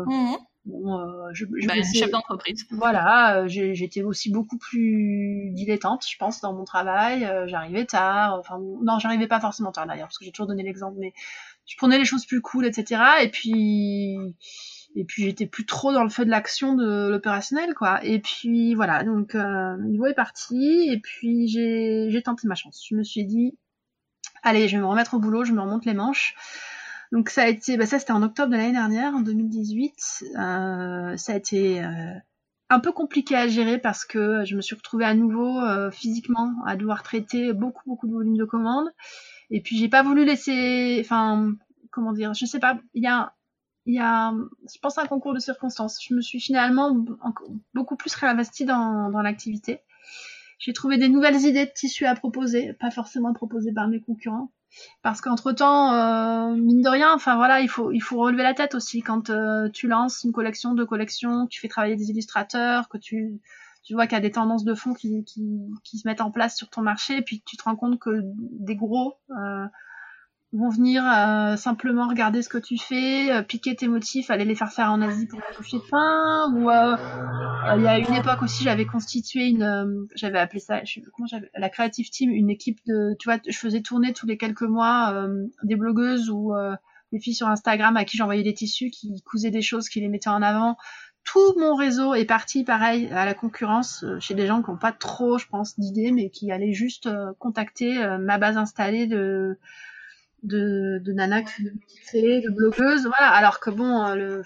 chef d'entreprise. Voilà, j'étais aussi beaucoup plus dilettante, je pense, dans mon travail, j'arrivais tard, non, j'arrivais pas forcément tard d'ailleurs, parce que j'ai toujours donné l'exemple, mais je prenais les choses plus cool, etc. Et puis j'étais plus trop dans le feu de l'action de l'opérationnel, quoi. Et puis voilà, donc Ivo est parti, et puis j'ai tenté ma chance. Je me suis dit allez, je vais me remettre au boulot, je me remonte les manches. Donc ça a été, ça c'était en octobre de l'année dernière, en 2018. Ça a été un peu compliqué à gérer parce que je me suis retrouvée à nouveau physiquement à devoir traiter beaucoup de volumes de commandes. Et puis j'ai pas voulu laisser, comment dire, je sais pas, il y a, je pense, un concours de circonstances. Je me suis finalement beaucoup plus réinvestie dans l'activité. J'ai trouvé des nouvelles idées de tissus à proposer, pas forcément proposées par mes concurrents. Parce qu'entre-temps, mine de rien, il faut relever la tête aussi quand tu lances une collection, 2 collections, tu fais travailler des illustrateurs, que tu vois qu'il y a des tendances de fond qui se mettent en place sur ton marché, et puis tu te rends compte que des gros vont venir simplement regarder ce que tu fais, piquer tes motifs, aller les faire en Asie pour la toucher de pain, ou il y a une époque aussi, j'avais constitué j'avais appelé ça, la Creative Team, une équipe de, tu vois, je faisais tourner tous les quelques mois des blogueuses ou des filles sur Instagram à qui j'envoyais des tissus, qui cousaient des choses, qui les mettaient en avant, tout mon réseau est parti, pareil, à la concurrence, chez des gens qui n'ont pas trop, je pense, d'idées, mais qui allaient juste contacter ma base installée de nanas qui créent, de blogueuses, voilà. Alors que bon,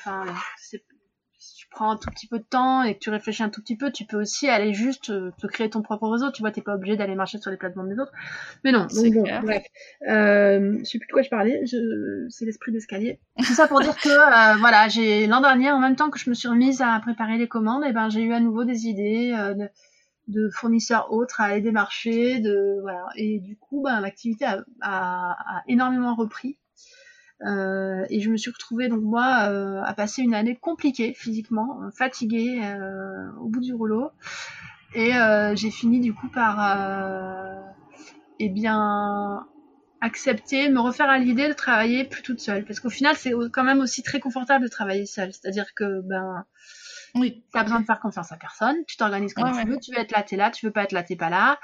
si tu prends un tout petit peu de temps et que tu réfléchis un tout petit peu, tu peux aussi aller juste te créer ton propre réseau. Tu vois, t'es pas obligé d'aller marcher sur les plateformes des autres. Mais non, donc bon, bref. Je sais plus de quoi je parlais. C'est l'esprit d'escalier. Tout ça pour dire que voilà, l'an dernier, en même temps que je me suis remise à préparer les commandes, et ben j'ai eu à nouveau des idées de fournisseurs autres à aller démarcher, voilà. Et du coup, l'activité a énormément repris. Et je me suis retrouvée donc moi à passer une année compliquée physiquement, fatiguée au bout du rouleau, et j'ai fini du coup par accepter, me refaire à l'idée de travailler plus toute seule, parce qu'au final c'est quand même aussi très confortable de travailler seule, c'est-à-dire que oui, t'as besoin de faire confiance à personne, tu t'organises comme tu veux, tu veux être là, t'es là, tu veux pas être là, t'es pas là.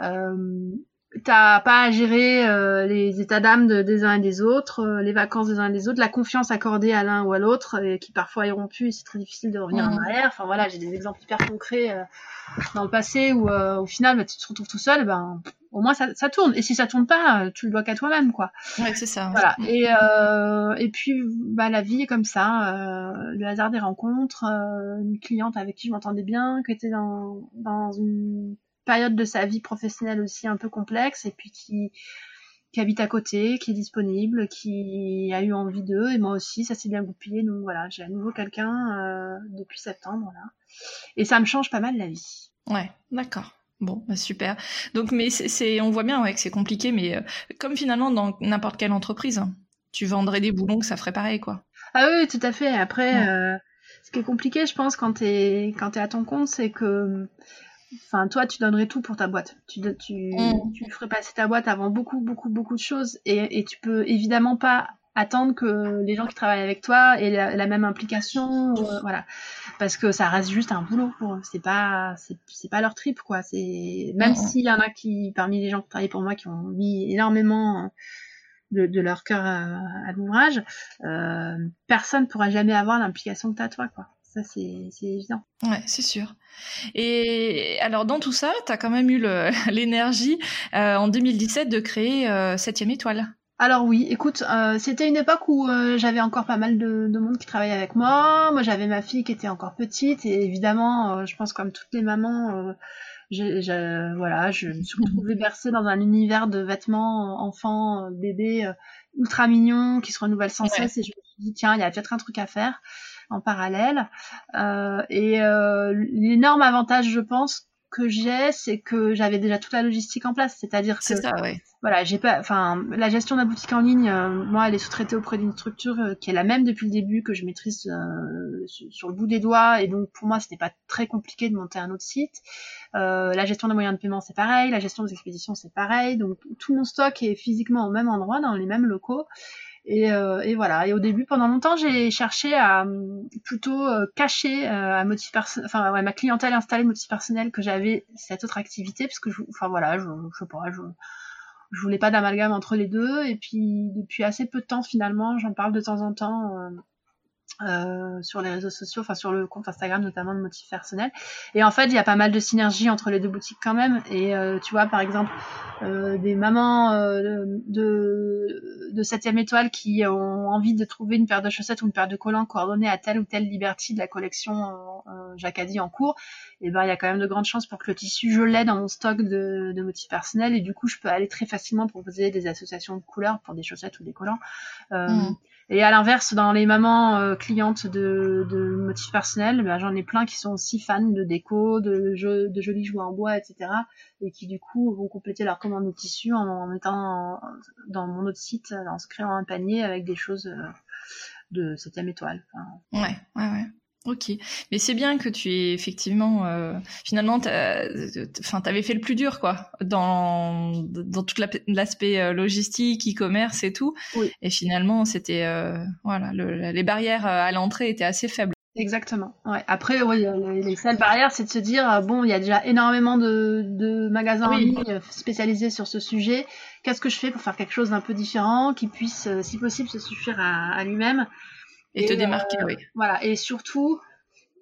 T'as pas à gérer les états d'âme des uns et des autres, les vacances des uns et des autres, la confiance accordée à l'un ou à l'autre, qui parfois est rompue et c'est très difficile de revenir en arrière. Enfin voilà, j'ai des exemples hyper concrets dans le passé où au final tu te retrouves tout seul, au moins ça tourne. Et si ça tourne pas, tu le dois qu'à toi-même, quoi. Ouais, c'est ça. Voilà. Et puis la vie est comme ça, le hasard des rencontres, une cliente avec qui je m'entendais bien, qui était dans une période de sa vie professionnelle aussi un peu complexe, et puis qui habite à côté, qui est disponible, qui a eu envie d'eux, et moi aussi, ça s'est bien goupillé. Donc voilà, j'ai à nouveau quelqu'un depuis septembre là, et ça me change pas mal la vie. Ouais, d'accord. Bon, super. Donc, mais on voit bien que c'est compliqué, mais comme finalement dans n'importe quelle entreprise, tu vendrais des boulons que ça ferait pareil, quoi. Ah oui, tout à fait. Après, ce qui est compliqué, je pense, quand t'es à ton compte, c'est que toi, tu donnerais tout pour ta boîte. Tu ferais passer ta boîte avant beaucoup de choses, et tu peux évidemment pas attendre que les gens qui travaillent avec toi aient la même implication, voilà, parce que ça reste juste un boulot pour eux. C'est pas leur trip, quoi. Même s'il y en a qui, parmi les gens qui travaillent pour moi, qui ont mis énormément de leur cœur à l'ouvrage, personne pourra jamais avoir l'implication que t'as toi, quoi. Ça, c'est évident. Ouais, c'est sûr. Et alors, dans tout ça, tu as quand même eu l'énergie en 2017 de créer 7e étoile. Alors oui, écoute, c'était une époque où j'avais encore pas mal de monde qui travaillait avec moi. Moi, j'avais ma fille qui était encore petite, et évidemment, je pense comme toutes les mamans, je me suis retrouvée bercée dans un univers de vêtements enfants, bébés, ultra mignons, qui se renouvellent sans cesse, et je me suis dit, tiens, il y a peut-être un truc à faire en parallèle. L'énorme avantage, je pense, que j'ai, c'est que j'avais déjà toute la logistique en place, c'est-à-dire que c'est ça, ouais. Voilà, la gestion de la boutique en ligne, moi, elle est sous-traitée auprès d'une structure qui est la même depuis le début, que je maîtrise sur le bout des doigts, et donc pour moi, c'était pas très compliqué de monter un autre site. La gestion des moyens de paiement, c'est pareil, la gestion des expéditions, c'est pareil, donc tout mon stock est physiquement au même endroit, dans les mêmes locaux. Et voilà. Et au début, pendant longtemps, j'ai cherché à plutôt cacher à motif ma clientèle installée de motif personnel, que j'avais cette autre activité, parce que je voulais pas d'amalgame entre les deux. Et puis depuis assez peu de temps, finalement, j'en parle de temps en temps sur les réseaux sociaux, sur le compte Instagram notamment de motif personnel. Et en fait, il y a pas mal de synergie entre les deux boutiques quand même. Et tu vois, par exemple, des mamans de 7e étoile qui ont envie de trouver une paire de chaussettes ou une paire de collants coordonnés à telle ou telle Liberty de la collection Jacadi en cours, et il y a quand même de grandes chances pour que le tissu, je l'ai dans mon stock de motifs personnels, et du coup je peux aller très facilement proposer des associations de couleurs pour des chaussettes ou des collants. Et à l'inverse, dans les mamans clientes de motifs personnels, j'en ai plein qui sont aussi fans de déco, de jolis jouets en bois, etc., et qui du coup vont compléter leur commande de tissu en mettant dans mon autre site, en se créant un panier avec des choses de 7e étoile. Ouais. Ok, mais c'est bien que tu aies effectivement, finalement, t'avais fait le plus dur, quoi, dans tout l'aspect logistique, e-commerce et tout. Oui. Et finalement, c'était, les barrières à l'entrée étaient assez faibles. Exactement. Ouais. Après, les seules barrières, c'est de se dire, il y a déjà énormément de magasins en ligne spécialisés sur ce sujet. Qu'est-ce que je fais pour faire quelque chose d'un peu différent, qui puisse, si possible, se suffire à lui-même? Et te démarquer, oui. Voilà. Et surtout,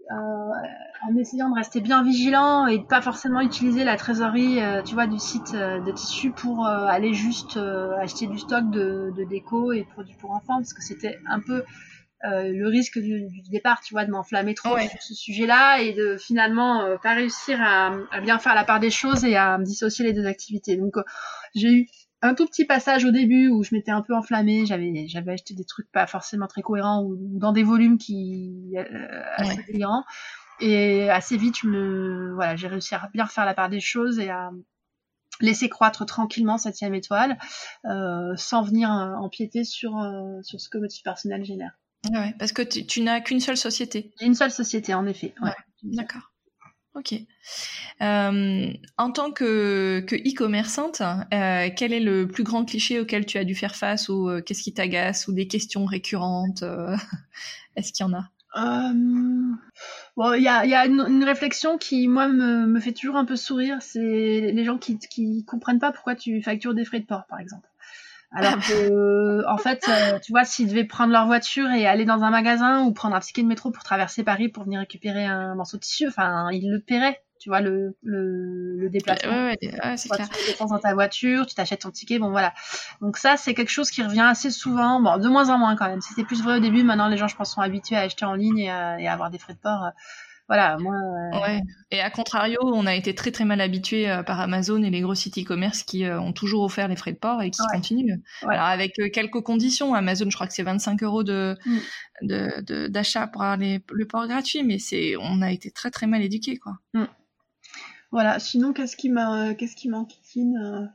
en essayant de rester bien vigilant et de pas forcément utiliser la trésorerie, tu vois, du site de tissu pour aller juste acheter du stock de déco et de produits pour enfants, parce que c'était un peu le risque du départ, tu vois, de m'enflammer trop sur ce sujet-là et de finalement pas réussir à bien faire la part des choses et à me dissocier les deux activités. Donc j'ai eu un tout petit passage au début où je m'étais un peu enflammée, j'avais acheté des trucs pas forcément très cohérents ou dans des volumes qui assez délirants, et assez vite j'ai réussi à bien faire la part des choses et à laisser croître tranquillement cette 7e étoile sans venir empiéter sur ce que motif personnel génère. Ouais, parce que tu n'as qu'une seule société. Une seule société, en effet. Ouais. D'accord. Ok. En tant que e-commerçante, quel est le plus grand cliché auquel tu as dû faire face, ou qu'est-ce qui t'agace, ou des questions récurrentes est-ce qu'il y en a? Bon, il y a une réflexion qui, moi, me fait toujours un peu sourire, c'est les gens qui comprennent pas pourquoi tu factures des frais de port, par exemple. Alors que, en fait, tu vois, s'ils devaient prendre leur voiture et aller dans un magasin ou prendre un ticket de métro pour traverser Paris pour venir récupérer un morceau de tissu, enfin, ils le paieraient, tu vois, le déplacement. Ouais, c'est clair. Tu dépenses dans ta voiture, tu t'achètes ton ticket, bon voilà. Donc ça, c'est quelque chose qui revient assez souvent, bon, de moins en moins quand même. C'était plus vrai au début, maintenant les gens, je pense, sont habitués à acheter en ligne et à avoir des frais de port. Voilà, moi. Ouais. Et à contrario, on a été très très mal habitués par Amazon et les gros sites e-commerce qui ont toujours offert les frais de port et qui continuent. Ouais. Alors avec quelques conditions, Amazon, je crois que c'est 25 € d'achat pour avoir le port gratuit, mais on a été très très mal éduqués, quoi. Voilà. Sinon, qu'est-ce qui m'enquiquine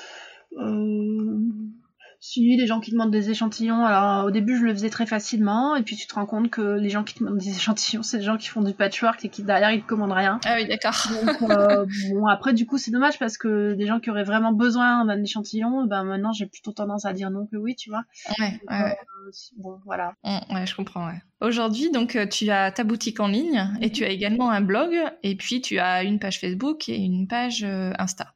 Si, les gens qui demandent des échantillons, alors au début je le faisais très facilement, et puis tu te rends compte que les gens qui te demandent des échantillons, c'est des gens qui font du patchwork et qui derrière ils te commandent rien. Ah oui, d'accord. Donc bon, après du coup c'est dommage, parce que des gens qui auraient vraiment besoin d'un échantillon, ben maintenant j'ai plutôt tendance à dire non que oui, tu vois. Ouais. Bon, voilà. Ouais, je comprends, ouais. Aujourd'hui, donc, tu as ta boutique en ligne et tu as également un blog, et puis tu as une page Facebook et une page Insta.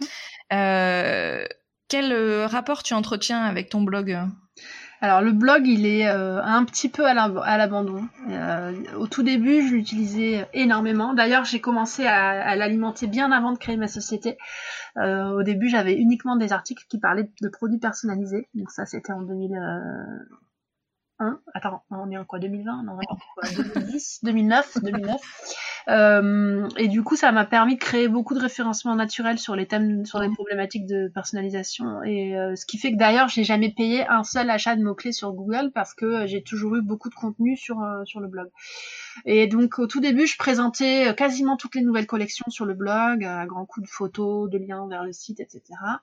Quel rapport tu entretiens avec ton blog ? Alors le blog, il est un petit peu à l'abandon. Au tout début, je l'utilisais énormément. D'ailleurs, j'ai commencé à l'alimenter bien avant de créer ma société. Au début, j'avais uniquement des articles qui parlaient de produits personnalisés. Donc ça, c'était en 2001. Attends, on est en quoi, 2020 ? Non, 2010, 2009. Et du coup, ça m'a permis de créer beaucoup de référencements naturels sur les thèmes, sur les problématiques de personnalisation. Et ce qui fait que d'ailleurs, j'ai jamais payé un seul achat de mots-clés sur Google, parce que j'ai toujours eu beaucoup de contenu sur le blog. Et donc, au tout début, je présentais quasiment toutes les nouvelles collections sur le blog, à grands coups de photos, de liens vers le site, etc.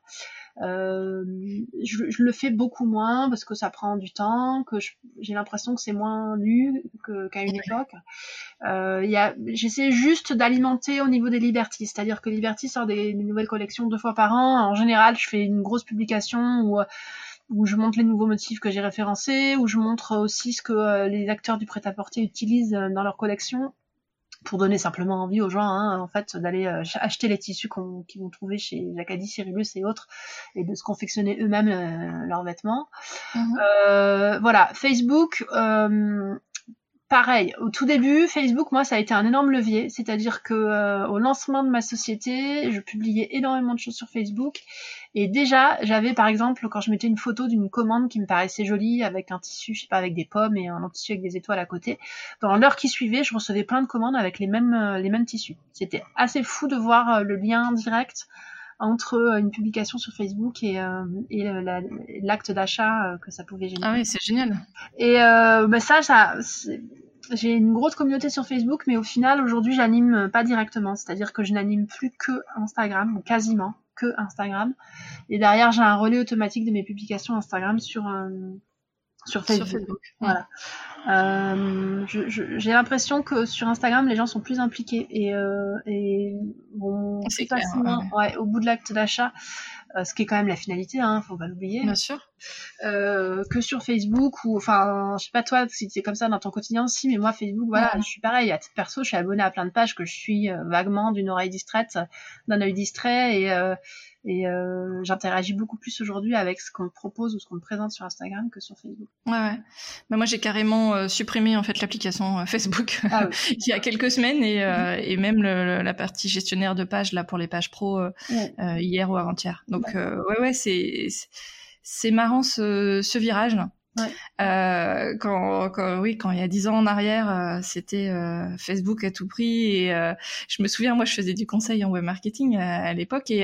Je le fais beaucoup moins parce que ça prend du temps, que j'ai l'impression que c'est moins lu qu'à une époque. J'essaie juste d'alimenter au niveau des Liberty, c'est-à-dire que Liberty sort des nouvelles collections 2 fois par an. En général, je fais une grosse publication où je montre les nouveaux motifs que j'ai référencés, où je montre aussi ce que les acteurs du prêt-à-porter utilisent dans leur collection, pour donner simplement envie aux gens, en fait, d'aller acheter les tissus qu'ils vont trouver chez Jacadi, Cyrillus et autres, et de se confectionner eux-mêmes leurs vêtements. Voilà, Facebook, pareil, au tout début, Facebook, moi, ça a été un énorme levier, c'est-à-dire que au lancement de ma société, je publiais énormément de choses sur Facebook, et déjà, j'avais, par exemple, quand je mettais une photo d'une commande qui me paraissait jolie, avec un tissu, je sais pas, avec des pommes et un autre tissu avec des étoiles à côté, dans l'heure qui suivait, je recevais plein de commandes avec les mêmes tissus. C'était assez fou de voir le lien direct entre une publication sur Facebook et l'acte d'achat que ça pouvait générer. Ah oui, c'est génial. Et j'ai une grosse communauté sur Facebook, mais au final, aujourd'hui, j'anime pas directement. C'est-à-dire que je n'anime plus que Instagram, ou quasiment que Instagram. Et derrière, j'ai un relais automatique de mes publications Instagram sur Facebook. Voilà. J'ai l'impression que sur Instagram, les gens sont plus impliqués et vont plus facilement au bout de l'acte d'achat, ce qui est quand même la finalité, faut pas l'oublier. Bien sûr. que sur Facebook ou enfin je sais pas toi si c'est comme ça dans ton quotidien aussi, mais moi Facebook voilà, je suis pareil, à titre perso je suis abonnée à plein de pages que je suis vaguement d'une oreille distraite, d'un œil distrait et j'interagis beaucoup plus aujourd'hui avec ce qu'on me propose ou ce qu'on me présente sur Instagram que sur Facebook. Ouais. Bah moi j'ai carrément supprimé en fait l'application Facebook il y a quelques semaines et même la partie gestionnaire de pages là pour les pages pro hier ou avant-hier. Donc ouais c'est marrant ce virage là. Ouais. Quand il y a 10 ans en arrière, c'était Facebook à tout prix et je me souviens, moi je faisais du conseil en web marketing à l'époque et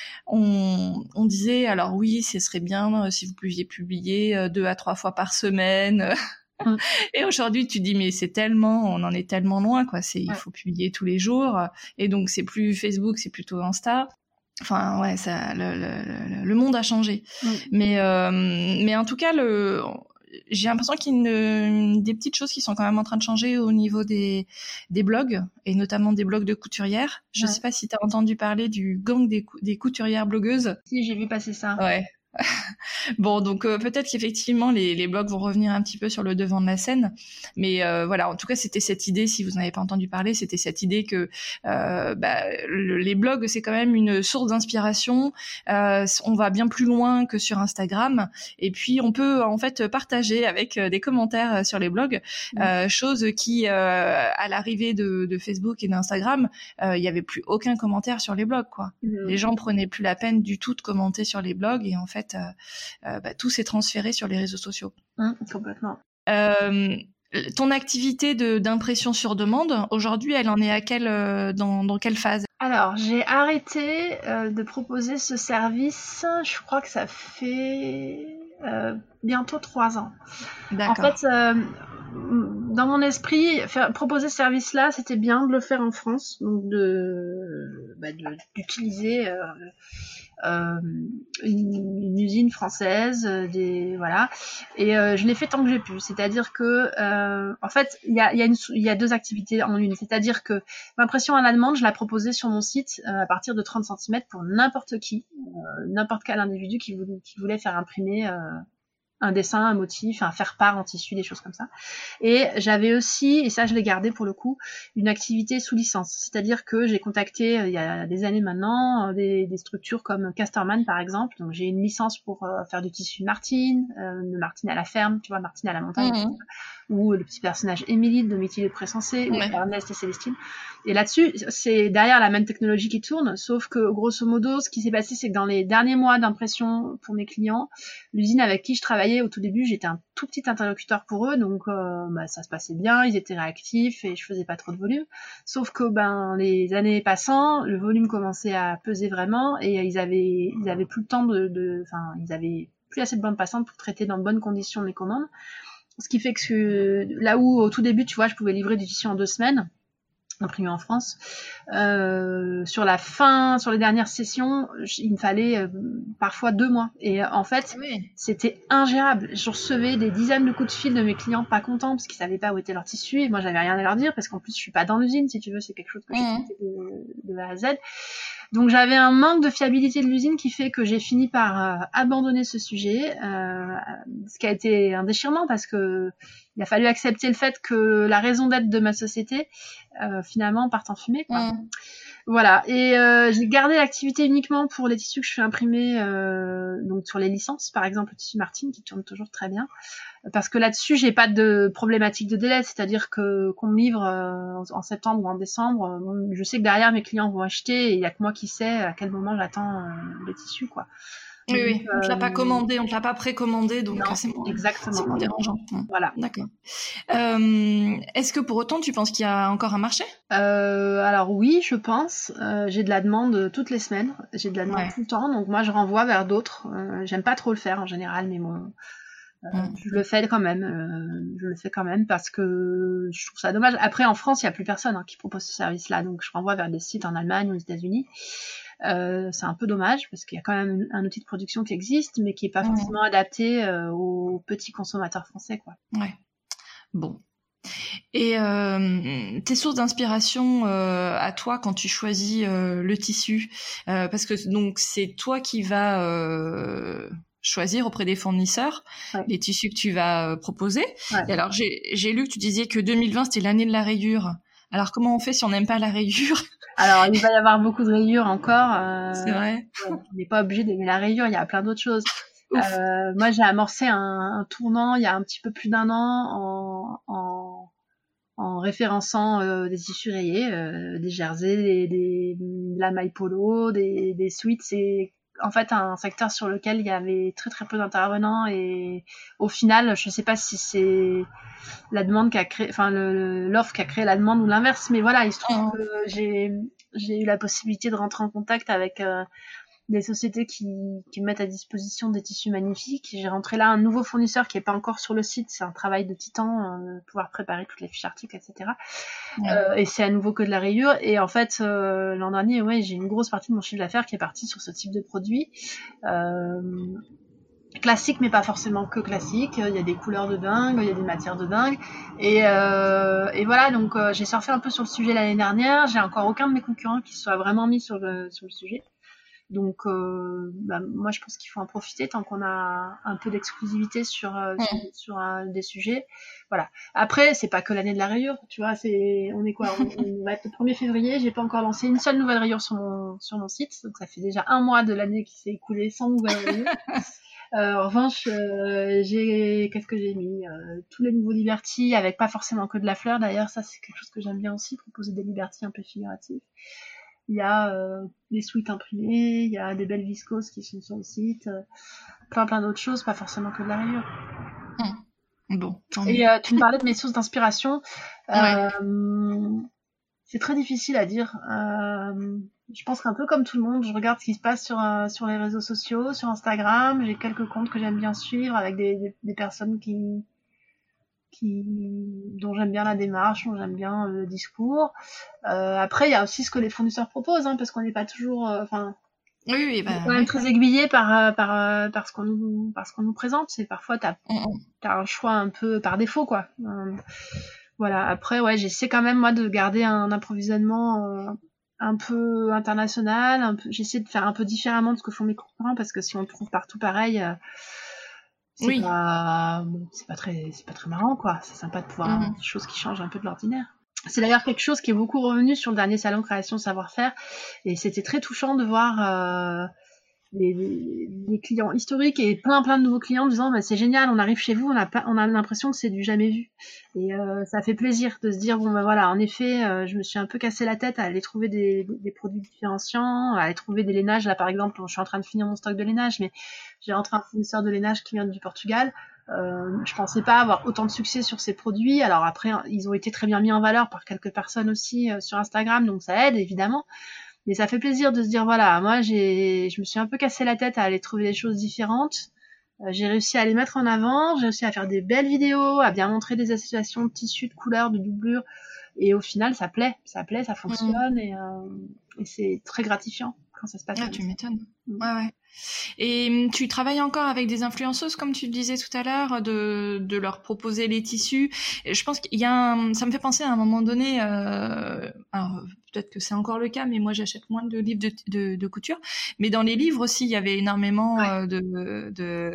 on disait alors oui, ce serait bien si vous pouviez publier 2 à 3 fois par semaine. Et aujourd'hui, tu dis mais on en est tellement loin quoi. Il faut publier tous les jours et donc c'est plus Facebook, c'est plutôt Insta. Enfin ouais, ça le monde a changé. Mais en tout cas j'ai l'impression qu'il y a des petites choses qui sont quand même en train de changer au niveau des blogs et notamment des blogs de couturières. Je sais pas si tu as entendu parler du gang des couturières blogueuses. Si, j'ai vu passer ça. Ouais. Bon, donc peut-être qu'effectivement les blogs vont revenir un petit peu sur le devant de la scène, mais voilà, en tout cas c'était cette idée, si vous n'avez pas entendu parler, c'était cette idée que les blogs c'est quand même une source d'inspiration, on va bien plus loin que sur Instagram, et puis on peut en fait partager avec des commentaires sur les blogs, chose qui à l'arrivée de Facebook et d'Instagram, il y avait plus aucun commentaire sur les blogs quoi. Les gens prenaient plus la peine du tout de commenter sur les blogs et en fait tout s'est transféré sur les réseaux sociaux. Complètement. Ton activité d'impression sur demande, aujourd'hui, elle en est à dans quelle phase ? Alors, j'ai arrêté de proposer ce service, je crois que ça fait bientôt 3 ans. D'accord. En fait, dans mon esprit, proposer ce service-là, c'était bien de le faire en France, donc d'utiliser une usine française, voilà. Et je l'ai fait tant que j'ai pu. C'est-à-dire que, en fait, il y a 2 activités en une. C'est-à-dire que l'impression à la demande, je la proposais sur mon site à partir de 30 cm pour n'importe qui, n'importe quel individu qui voulait faire imprimer un dessin, un motif, un faire-part en tissu, des choses comme ça. Et j'avais aussi, et ça je l'ai gardé pour le coup, une activité sous licence. C'est-à-dire que j'ai contacté, il y a des années maintenant, des structures comme Casterman par exemple. Donc j'ai une licence pour faire du tissu Martine, de Martine à la ferme, tu vois, Martine à la montagne, ou le petit personnage Émilie de Métier de Pressensé, ou Ernest et Célestine. Et là-dessus, c'est derrière la même technologie qui tourne, sauf que grosso modo, ce qui s'est passé, c'est que dans les derniers mois d'impression pour mes clients, l'usine avec qui je travaillais au tout début, j'étais un tout petit interlocuteur pour eux, donc ça se passait bien, ils étaient réactifs et je faisais pas trop de volume. Sauf que les années passant, le volume commençait à peser vraiment et ils avaient plus le temps ils avaient plus assez de bande passante pour traiter dans de bonnes conditions mes commandes. Ce qui fait que là où au tout début, tu vois, je pouvais livrer du tissu en 2 semaines, imprimé en France. Sur les dernières sessions, il me fallait parfois 2 mois. Et en fait, c'était ingérable. Je recevais des dizaines de coups de fil de mes clients pas contents parce qu'ils savaient pas où était leur tissu et moi j'avais rien à leur dire parce qu'en plus je suis pas dans l'usine, si tu veux, c'est quelque chose que j'ai fait de A à Z. Donc j'avais un manque de fiabilité de l'usine qui fait que j'ai fini par abandonner ce sujet, ce qui a été un déchirement parce que il a fallu accepter le fait que la raison d'être de ma société finalement parte en fumée quoi. Voilà, et j'ai gardé l'activité uniquement pour les tissus que je fais imprimer donc sur les licences, par exemple le tissu Martine qui tourne toujours très bien, parce que là-dessus j'ai pas de problématique de délai, c'est-à-dire que qu'on me livre en septembre ou en décembre, je sais que derrière mes clients vont acheter et il y a que moi qui sais à quel moment j'attends les tissus quoi. Oui, on ne l'a pas commandé, on ne l'a pas précommandé, donc non, c'est moins dérangeant. Voilà. D'accord. Est-ce que pour autant tu penses qu'il y a encore un marché ? Alors oui, je pense. J'ai de la demande toutes les semaines. J'ai de la demande tout le temps, donc moi je renvoie vers d'autres. J'aime pas trop le faire en général, mais bon, je le fais quand même. Parce que je trouve ça dommage. Après en France, il y a plus personne qui propose ce service-là, donc je renvoie vers des sites en Allemagne ou aux États-Unis. C'est un peu dommage parce qu'il y a quand même un outil de production qui existe mais qui est pas forcément adapté aux petits consommateurs français quoi. Ouais. Bon. Et tes sources d'inspiration à toi quand tu choisis le tissu, parce que donc c'est toi qui vas choisir auprès des fournisseurs les tissus que tu vas proposer. Ouais. Et alors, j'ai lu que tu disais que 2020, c'était l'année de la rayure. Alors, comment on fait si on n'aime pas la rayure? Alors, il va y avoir beaucoup de rayures encore. C'est vrai. On n'est pas obligé d'aimer la rayure, il y a plein d'autres choses. Moi, j'ai amorcé un tournant il y a un petit peu plus d'1 an en référençant des tissus rayés, des jerseys, de la maille polo, des sweats. C'est en fait un secteur sur lequel il y avait très très peu d'intervenants et au final, je sais pas si c'est la demande qui a créé, enfin l'offre qui a créé la demande ou l'inverse, mais voilà, il se trouve que j'ai eu la possibilité de rentrer en contact avec des sociétés qui mettent à disposition des tissus magnifiques. J'ai rentré là un nouveau fournisseur qui est pas encore sur le site, c'est un travail de titan, pouvoir préparer toutes les fiches articles, etc. Et c'est à nouveau que de la rayure. Et en fait, l'an dernier, j'ai une grosse partie de mon chiffre d'affaires qui est partie sur ce type de produit. Classique, mais pas forcément que classique. Il y a des couleurs de dingue, il y a des matières de dingue. Et voilà, donc j'ai surfé un peu sur le sujet l'année dernière. J'ai encore aucun de mes concurrents qui soit vraiment mis sur le sujet. Donc, moi, je pense qu'il faut en profiter tant qu'on a un peu d'exclusivité sur des sujets. Voilà. Après, c'est pas que l'année de la rayure, tu vois. On est quoi? On va être le 1er février. J'ai pas encore lancé une seule nouvelle rayure sur mon site. Donc, ça fait déjà 1 mois de l'année qui s'est écoulé sans nouvelle rayure. En revanche, qu'est-ce que j'ai mis? Tous les nouveaux Liberty, avec pas forcément que de la fleur. D'ailleurs, ça, c'est quelque chose que j'aime bien aussi, proposer des Liberty un peu figuratifs. Il y a des sweats imprimés, il y a des belles viscoses qui sont sur le site, plein d'autres choses, pas forcément que de la rayure. Bon. Et tu me parlais de mes sources d'inspiration. C'est très difficile à dire. Je pense qu'un peu comme tout le monde, je regarde ce qui se passe sur les réseaux sociaux, sur Instagram. J'ai quelques comptes que j'aime bien suivre avec des personnes dont j'aime bien la démarche, dont j'aime bien le discours. Après, il y a aussi ce que les fournisseurs proposent, parce qu'on n'est pas toujours, on est quand même très aiguillé par ce qu'on nous présente. C'est parfois t'as un choix un peu par défaut, quoi. Voilà. Après, j'essaie quand même moi de garder un approvisionnement un peu international. J'essaie de faire un peu différemment de ce que font mes concurrents, parce que si on trouve partout pareil. C'est pas très marrant, quoi. C'est sympa de pouvoir avoir des choses qui changent un peu de l'ordinaire. C'est d'ailleurs quelque chose qui est beaucoup revenu sur le dernier salon Création Savoir-Faire, et c'était très touchant de voir les clients historiques et plein de nouveaux clients disant c'est génial, on arrive chez vous, on a l'impression que c'est du jamais vu, et ça fait plaisir de se dire voilà, en effet, je me suis un peu cassé la tête à aller trouver des produits différenciants, à aller trouver des lainages. Là par exemple, je suis en train de finir mon stock de lainage, mais j'ai rentré un fournisseur de lainage qui vient du Portugal. Je pensais pas avoir autant de succès sur ces produits. Alors après, ils ont été très bien mis en valeur par quelques personnes aussi sur Instagram, donc ça aide évidemment. Mais ça fait plaisir de se dire voilà, moi je me suis un peu cassé la tête à aller trouver des choses différentes. J'ai réussi à les mettre en avant, j'ai réussi à faire des belles vidéos, à bien montrer des associations de tissus, de couleurs, de doublures, et au final ça plaît, ça fonctionne, et c'est très gratifiant quand ça se passe. Tu m'étonnes. Ouais. Et tu travailles encore avec des influenceuses, comme tu le disais tout à l'heure, de leur proposer les tissus. Et je pense qu'il y a ça me fait penser à un moment donné, alors peut-être que c'est encore le cas, mais moi j'achète moins de livres de couture. Mais dans les livres aussi, il y avait énormément de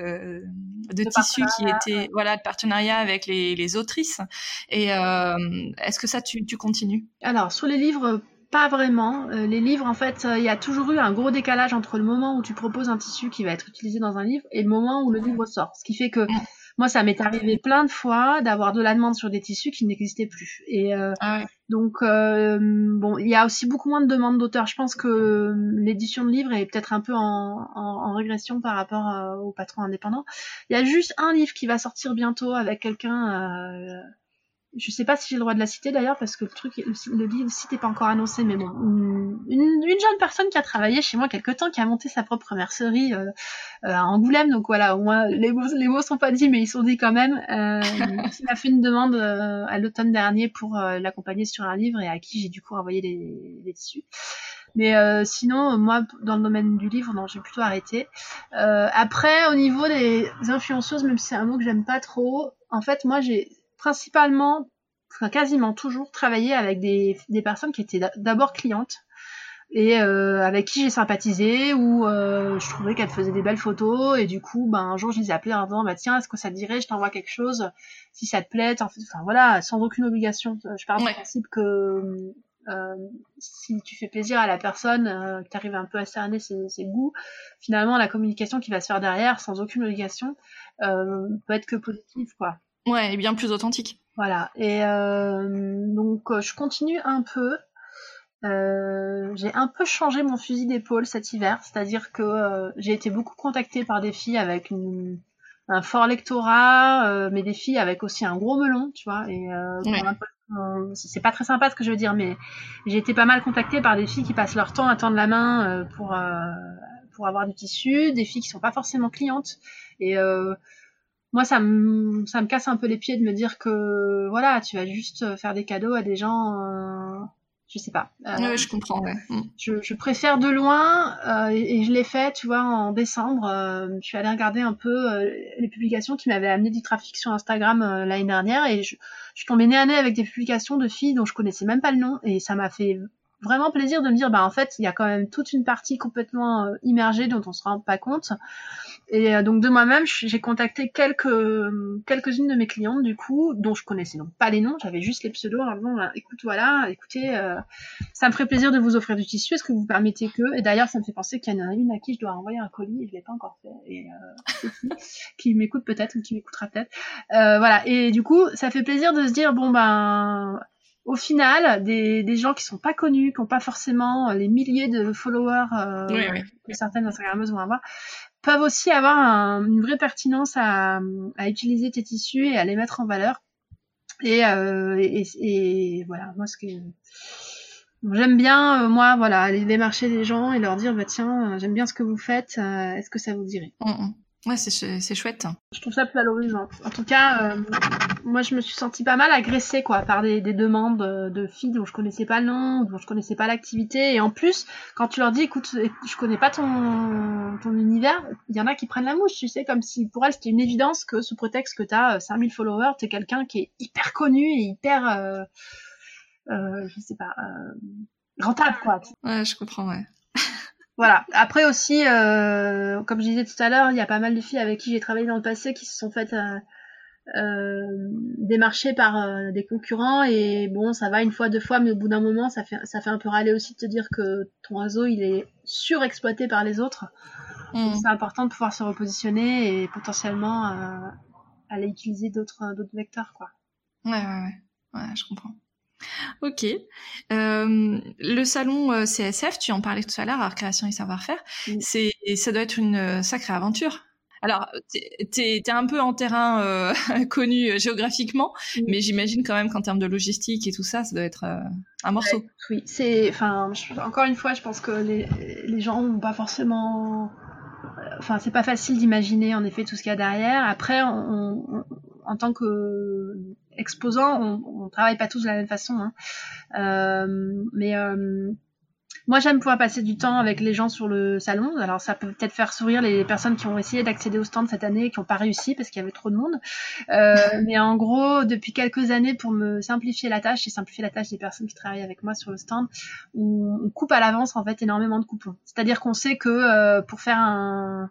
tissus qui étaient de partenariat avec les autrices. Et est-ce que ça tu continues? Alors sur les livres, pas vraiment. Les livres, en fait, il y a toujours eu un gros décalage entre le moment où tu proposes un tissu qui va être utilisé dans un livre et le moment où le livre sort. Ce qui fait que moi, ça m'est arrivé plein de fois d'avoir de la demande sur des tissus qui n'existaient plus. Et donc, il y a aussi beaucoup moins de demandes d'auteurs. Je pense que l'édition de livres est peut-être un peu en régression par rapport aux patrons indépendants. Il y a juste un livre qui va sortir bientôt avec quelqu'un... je sais pas si j'ai le droit de la citer d'ailleurs, parce que le site n'est pas encore annoncé, mais bon, une jeune personne qui a travaillé chez moi quelque temps, qui a monté sa propre mercerie à Angoulême, donc voilà, au moins les mots sont pas dits, mais ils sont dits quand même, qui m'a fait une demande à l'automne dernier pour l'accompagner sur un livre, et à qui j'ai du coup envoyé des tissus. Mais sinon, moi, dans le domaine du livre, non, j'ai plutôt arrêté. Après, au niveau des influenceuses, même si c'est un mot que j'aime pas trop, en fait, moi, j'ai quasiment toujours travaillé avec des personnes qui étaient d'abord clientes, et avec qui j'ai sympathisé, ou je trouvais qu'elle faisait des belles photos, et du coup un jour je les ai appelées en disant tiens, est-ce que ça te dirait, je t'envoie quelque chose si ça te plaît, enfin voilà, sans aucune obligation. Je pars du principe que si tu fais plaisir à la personne, que tu arrives un peu à cerner ses goûts, finalement la communication qui va se faire derrière sans aucune obligation peut être que positive, quoi. Ouais, et bien plus authentique. Voilà, et donc je continue un peu. J'ai un peu changé mon fusil d'épaule cet hiver, c'est-à-dire que j'ai été beaucoup contactée par des filles avec un fort lectorat, mais des filles avec aussi un gros melon, tu vois, et c'est pas très sympa ce que je veux dire, mais j'ai été pas mal contactée par des filles qui passent leur temps à tendre la main pour avoir du tissu, des filles qui sont pas forcément clientes, et moi ça me casse un peu les pieds de me dire que voilà, tu vas juste faire des cadeaux à des gens, je sais pas. Ouais, je comprends, ouais. Je préfère de loin, et je l'ai fait, tu vois, en décembre. Je suis allée regarder un peu les publications qui m'avaient amené du trafic sur Instagram l'année dernière, et je suis tombée nez à nez avec des publications de filles dont je connaissais même pas le nom, et ça m'a fait vraiment plaisir de me dire en fait il y a quand même toute une partie complètement immergée dont on se rend pas compte. Et donc de moi-même j'ai contacté quelques-unes de mes clientes du coup, dont je connaissais donc pas les noms, j'avais juste les pseudos, en disant écoutez, ça me ferait plaisir de vous offrir du tissu, est-ce que vous permettez que, et d'ailleurs ça me fait penser qu'il y en a une à qui je dois envoyer un colis et je l'ai pas encore fait, et qui m'écoute peut-être ou qui m'écoutera peut-être, voilà, et du coup ça fait plaisir de se dire au final, des gens qui sont pas connus, qui n'ont pas forcément les milliers de followers que certaines Instagrammeuses vont avoir, peuvent aussi avoir une vraie pertinence à utiliser tes tissus et à les mettre en valeur. Et voilà, moi j'aime bien, moi voilà, aller démarcher les gens et leur dire tiens, j'aime bien ce que vous faites, est-ce que ça vous dirait? Ouais, c'est chouette. Je trouve ça plus valorisant. En tout cas, moi je me suis sentie pas mal agressée par des demandes de filles dont je connaissais pas le nom, dont je connaissais pas l'activité, et en plus quand tu leur dis écoute, je connais pas ton univers, il y en a qui prennent la mouche, tu sais, comme si pour elles c'était une évidence que sous prétexte que t'as 5000 followers, t'es quelqu'un qui est hyper connu et hyper je sais pas, rentable, quoi. Ouais, je comprends, ouais. Voilà. Après aussi, comme je disais tout à l'heure, il y a pas mal de filles avec qui j'ai travaillé dans le passé qui se sont faites démarcher par des concurrents, et bon, ça va une fois, deux fois, mais au bout d'un moment, ça fait un peu râler aussi de te dire que ton réseau, il est surexploité par les autres. Donc c'est important de pouvoir se repositionner et potentiellement aller utiliser d'autres vecteurs, quoi. Ouais, je comprends. Ok. Le salon CSF, tu en parlais tout à l'heure, Art Création et Savoir-faire, ça doit être une sacrée aventure. Alors, t'es un peu en terrain connu géographiquement, mais j'imagine quand même qu'en termes de logistique et tout ça, ça doit être un morceau. Oui, encore une fois, je pense que les gens n'ont pas forcément... Enfin, c'est pas facile d'imaginer en effet tout ce qu'il y a derrière. Après, en tant que exposant, on travaille pas tous de la même façon, mais moi j'aime pouvoir passer du temps avec les gens sur le salon. Alors ça peut peut-être faire sourire les personnes qui ont essayé d'accéder au stand cette année et qui n'ont pas réussi parce qu'il y avait trop de monde, mais en gros depuis quelques années, pour me simplifier la tâche et simplifier la tâche des personnes qui travaillent avec moi sur le stand, on coupe à l'avance en fait énormément de coupons. C'est-à-dire qu'on sait que pour faire un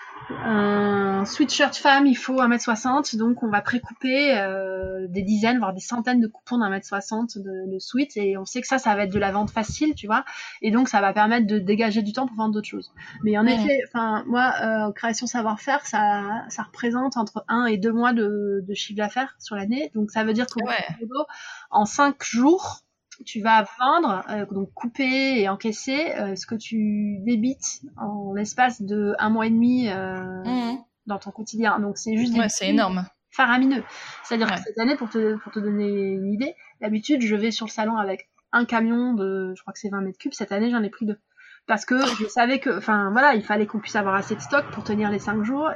sweatshirt femme, il faut 1m60, donc on va précouper des dizaines, voire des centaines de coupons d'1m60 de sweat, et on sait que ça va être de la vente facile, tu vois, et donc ça va permettre de dégager du temps pour vendre d'autres choses. Mais en effet, moi, création savoir-faire, ça représente entre 1 et 2 mois de chiffre d'affaires sur l'année, donc ça veut dire qu'en en 5 jours, tu vas vendre, donc couper et encaisser ce que tu débites en l'espace de 1 mois et demi dans ton quotidien. Donc c'est juste c'est énorme, faramineux. C'est-à-dire que cette année, pour te donner une idée, d'habitude je vais sur le salon avec un camion de, je crois que c'est 20 mètres cubes. Cette année j'en ai pris 2 parce que je savais que, enfin voilà, il fallait qu'on puisse avoir assez de stock pour tenir les 5 jours,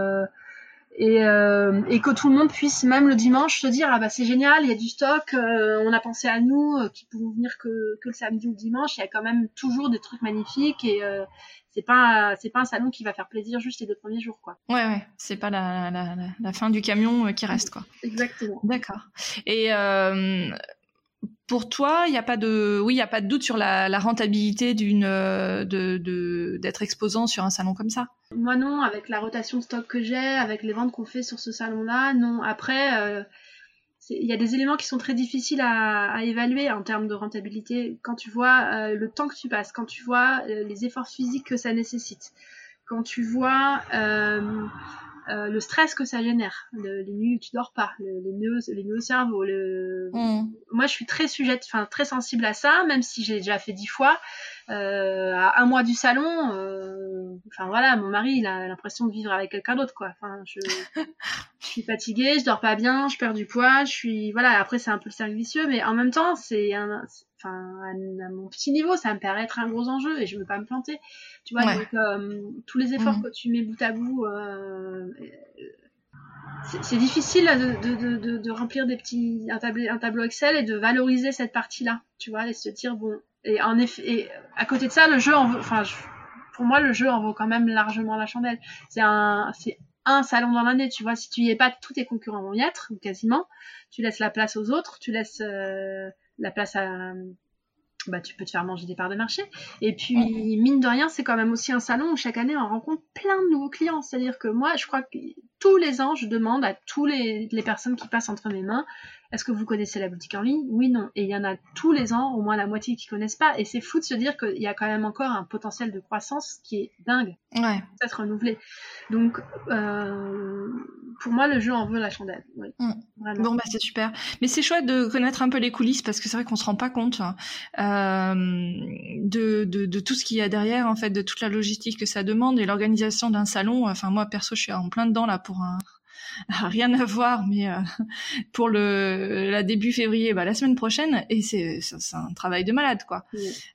et que tout le monde puisse même le dimanche se dire c'est génial, il y a du stock, on a pensé à nous qui pouvons venir que le samedi ou le dimanche, il y a quand même toujours des trucs magnifiques, et c'est pas un salon qui va faire plaisir juste les 2 premiers jours, quoi. Ouais, c'est pas la fin du camion qui reste, quoi. Exactement. D'accord. Et pour toi, il n'y a pas de doute sur la rentabilité d'être exposant sur un salon comme ça. Moi non, avec la rotation de stock que j'ai, avec les ventes qu'on fait sur ce salon-là, non. Après, il y a des éléments qui sont très difficiles à évaluer en termes de rentabilité. Quand tu vois le temps que tu passes, quand tu vois les efforts physiques que ça nécessite, quand tu vois le stress que ça génère, les nuits où tu dors pas, les nœuds au cerveau. Moi, je suis très très sensible à ça, même si j'ai déjà fait 10 fois. À un mois du salon, voilà, mon mari, il a l'impression de vivre avec quelqu'un d'autre, quoi. Je suis fatiguée, je dors pas bien, je perds du poids, après, c'est un peu le cercle vicieux, mais en même temps, à mon petit niveau, ça me paraît être un gros enjeu et je veux pas me planter. Tu vois, donc, tous les efforts que tu mets bout à bout, c'est difficile de remplir un tableau Excel et de valoriser cette partie-là, tu vois, et se dire, bon, et en effet, et à côté de ça, le jeu pour moi, le jeu en vaut quand même largement la chandelle. C'est un salon dans l'année, tu vois, si tu y es pas, tous tes concurrents vont y être, ou quasiment. Tu laisses la place aux autres, tu laisses la place à... tu peux te faire manger des parts de marché. Et puis, mine de rien, c'est quand même aussi un salon où chaque année, on rencontre plein de nouveaux clients. C'est-à-dire que moi, je crois que tous les ans, je demande à tous les personnes qui passent entre mes mains, est-ce que vous connaissez la boutique en ligne ? Oui, non. Et il y en a tous les ans, au moins la moitié qui connaissent pas. Et c'est fou de se dire qu'il y a quand même encore un potentiel de croissance qui est dingue. Ouais. Peut-être renouvelé. Donc, pour moi, le jeu en vaut la chandelle. Oui, vraiment. Bon, c'est super. Mais c'est chouette de connaître un peu les coulisses parce que c'est vrai qu'on se rend pas compte de tout ce qu'il y a derrière, en fait, de toute la logistique que ça demande et l'organisation d'un salon. Enfin, moi, perso, je suis en plein dedans là pour rien à voir, mais pour la début février, la semaine prochaine, et c'est un travail de malade, quoi.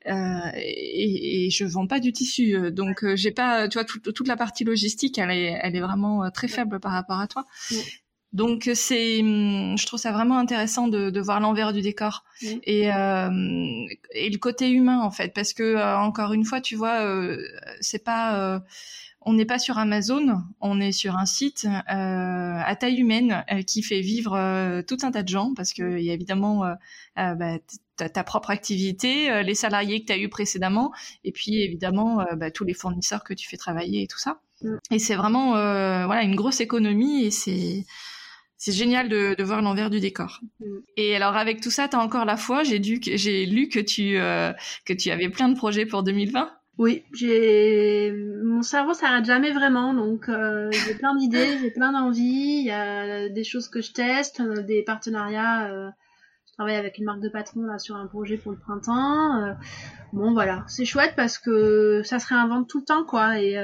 Et je vends pas du tissu, donc j'ai pas, tu vois, toute la partie logistique, elle est vraiment très faible par rapport à toi. Donc je trouve ça vraiment intéressant de voir l'envers du décor et le côté humain, en fait, parce que encore une fois, tu vois, c'est pas on n'est pas sur Amazon, on est sur un site à taille humaine qui fait vivre tout un tas de gens, parce que il y a évidemment ta propre activité, les salariés que tu as eu précédemment, et puis évidemment tous les fournisseurs que tu fais travailler et tout ça. Et c'est vraiment une grosse économie, et c'est génial de voir l'envers du décor. Et alors avec tout ça, t'as encore la foi. J'ai lu que tu avais plein de projets pour 2020. Oui, mon cerveau s'arrête jamais vraiment, donc j'ai plein d'idées, j'ai plein d'envies. Il y a des choses que je teste, des partenariats. Je travaille avec une marque de patron là sur un projet pour le printemps. Bon voilà, c'est chouette parce que ça se réinvente tout le temps, quoi. Et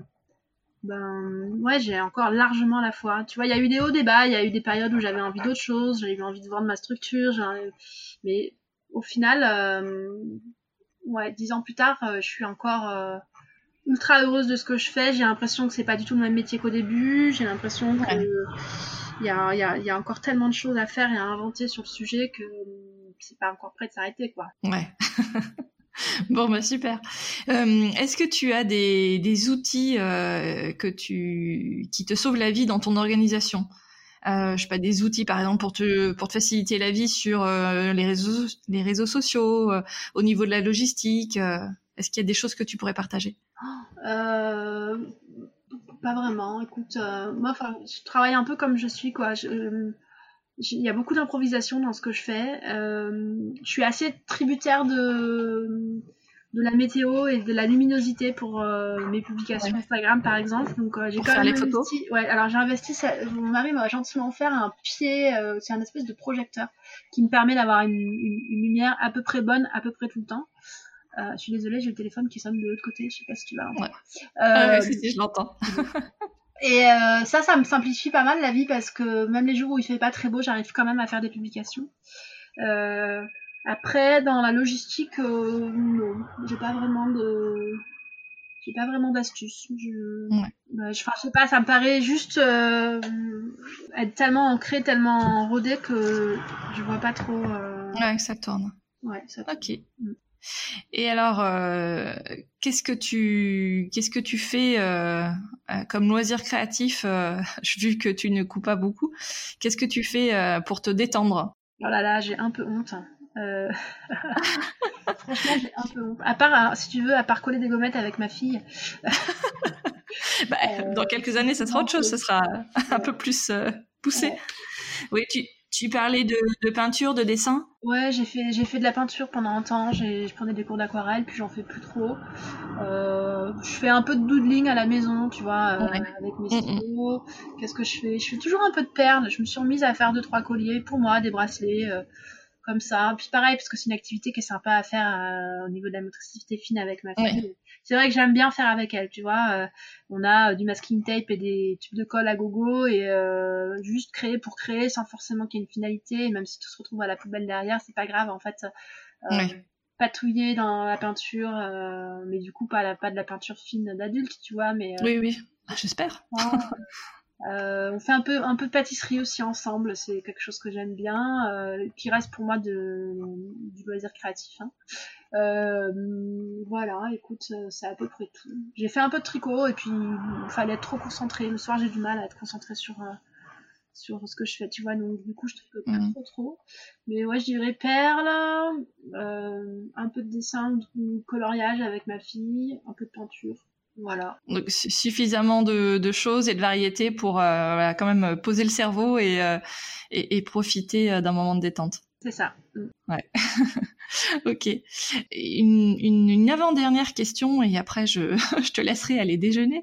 j'ai encore largement la foi. Tu vois, il y a eu des hauts, des bas, il y a eu des périodes où j'avais envie d'autre chose, j'avais eu envie de vendre ma structure, mais au final, 10 ans plus tard, je suis encore ultra heureuse de ce que je fais. J'ai l'impression que c'est pas du tout le même métier qu'au début. J'ai l'impression que il y a encore tellement de choses à faire et à inventer sur le sujet que c'est pas encore prêt de s'arrêter, quoi. Ouais. Bon, super. Est-ce que tu as des outils qui te sauvent la vie dans ton organisation? Je sais pas, des outils par exemple pour te faciliter la vie sur les réseaux sociaux, au niveau de la logistique. Est-ce qu'il y a des choses que tu pourrais partager? Pas vraiment. Écoute, moi, je travaille un peu comme je suis, quoi. Il y a beaucoup d'improvisation dans ce que je fais. Je suis assez tributaire de la météo et de la luminosité pour mes publications Instagram, par exemple. Donc j'ai quand même investi. Alors j'ai investi. Mon mari m'a gentiment offert un pied. C'est un espèce de projecteur qui me permet d'avoir une lumière à peu près bonne, à peu près tout le temps. Je suis désolée, j'ai le téléphone qui sonne de l'autre côté. Je sais pas si tu vas l'entendre. Si, je l'entends. Et ça me simplifie pas mal la vie parce que même les jours où il fait pas très beau, j'arrive quand même à faire des publications. Après, dans la logistique, non, j'ai pas vraiment d'astuces. Je sais pas, ça me paraît juste être tellement ancré, tellement rodé que je vois pas trop. Ouais, ça tourne. Ouais, ça tourne. Ok. Et alors, qu'est-ce que tu fais comme loisir créatif, vu que tu ne coupes pas beaucoup? Qu'est-ce que tu fais pour te détendre? Oh là là, j'ai un peu honte. Franchement, j'ai un peu honte. À part, si tu veux, à part coller des gommettes avec ma fille. Dans quelques années, ça sera autre chose. Ça sera un peu plus poussé. Oui, tu parlais de peinture, de dessin. Ouais, j'ai fait de la peinture pendant un temps. Je prenais des cours d'aquarelle, puis j'en fais plus trop. Je fais un peu de doodling à la maison, tu vois, avec mes stylos. Qu'est-ce que je fais? Je fais toujours un peu de perles. Je me suis remise à faire 2-3 colliers pour moi, des bracelets. Comme ça. Puis pareil, parce que c'est une activité qui est sympa à faire au niveau de la motricité fine avec ma fille. Ouais. C'est vrai que j'aime bien faire avec elle, tu vois. On a du masking tape et des tubes de colle à gogo et juste créer pour créer sans forcément qu'il y ait une finalité. Et même si tout se retrouve à la poubelle derrière, c'est pas grave en fait. Patouiller dans la peinture, mais du coup pas de la peinture fine d'adulte, tu vois. Mais oui, j'espère. On fait un peu de pâtisserie aussi ensemble, c'est quelque chose que j'aime bien, qui reste pour moi du loisir créatif. Voilà, écoute, c'est à peu près tout. J'ai fait un peu de tricot et puis il fallait être trop concentré. Le soir, j'ai du mal à être concentrée sur ce que je fais, tu vois, donc du coup, je tricote pas trop. Mais ouais, je dirais perles, un peu de dessin, de coloriage avec ma fille, un peu de peinture. Voilà. Donc suffisamment de choses et de variétés pour quand même poser le cerveau et profiter d'un moment de détente. C'est ça. Ouais. Ok. Une avant-dernière question et après je te laisserai aller déjeuner.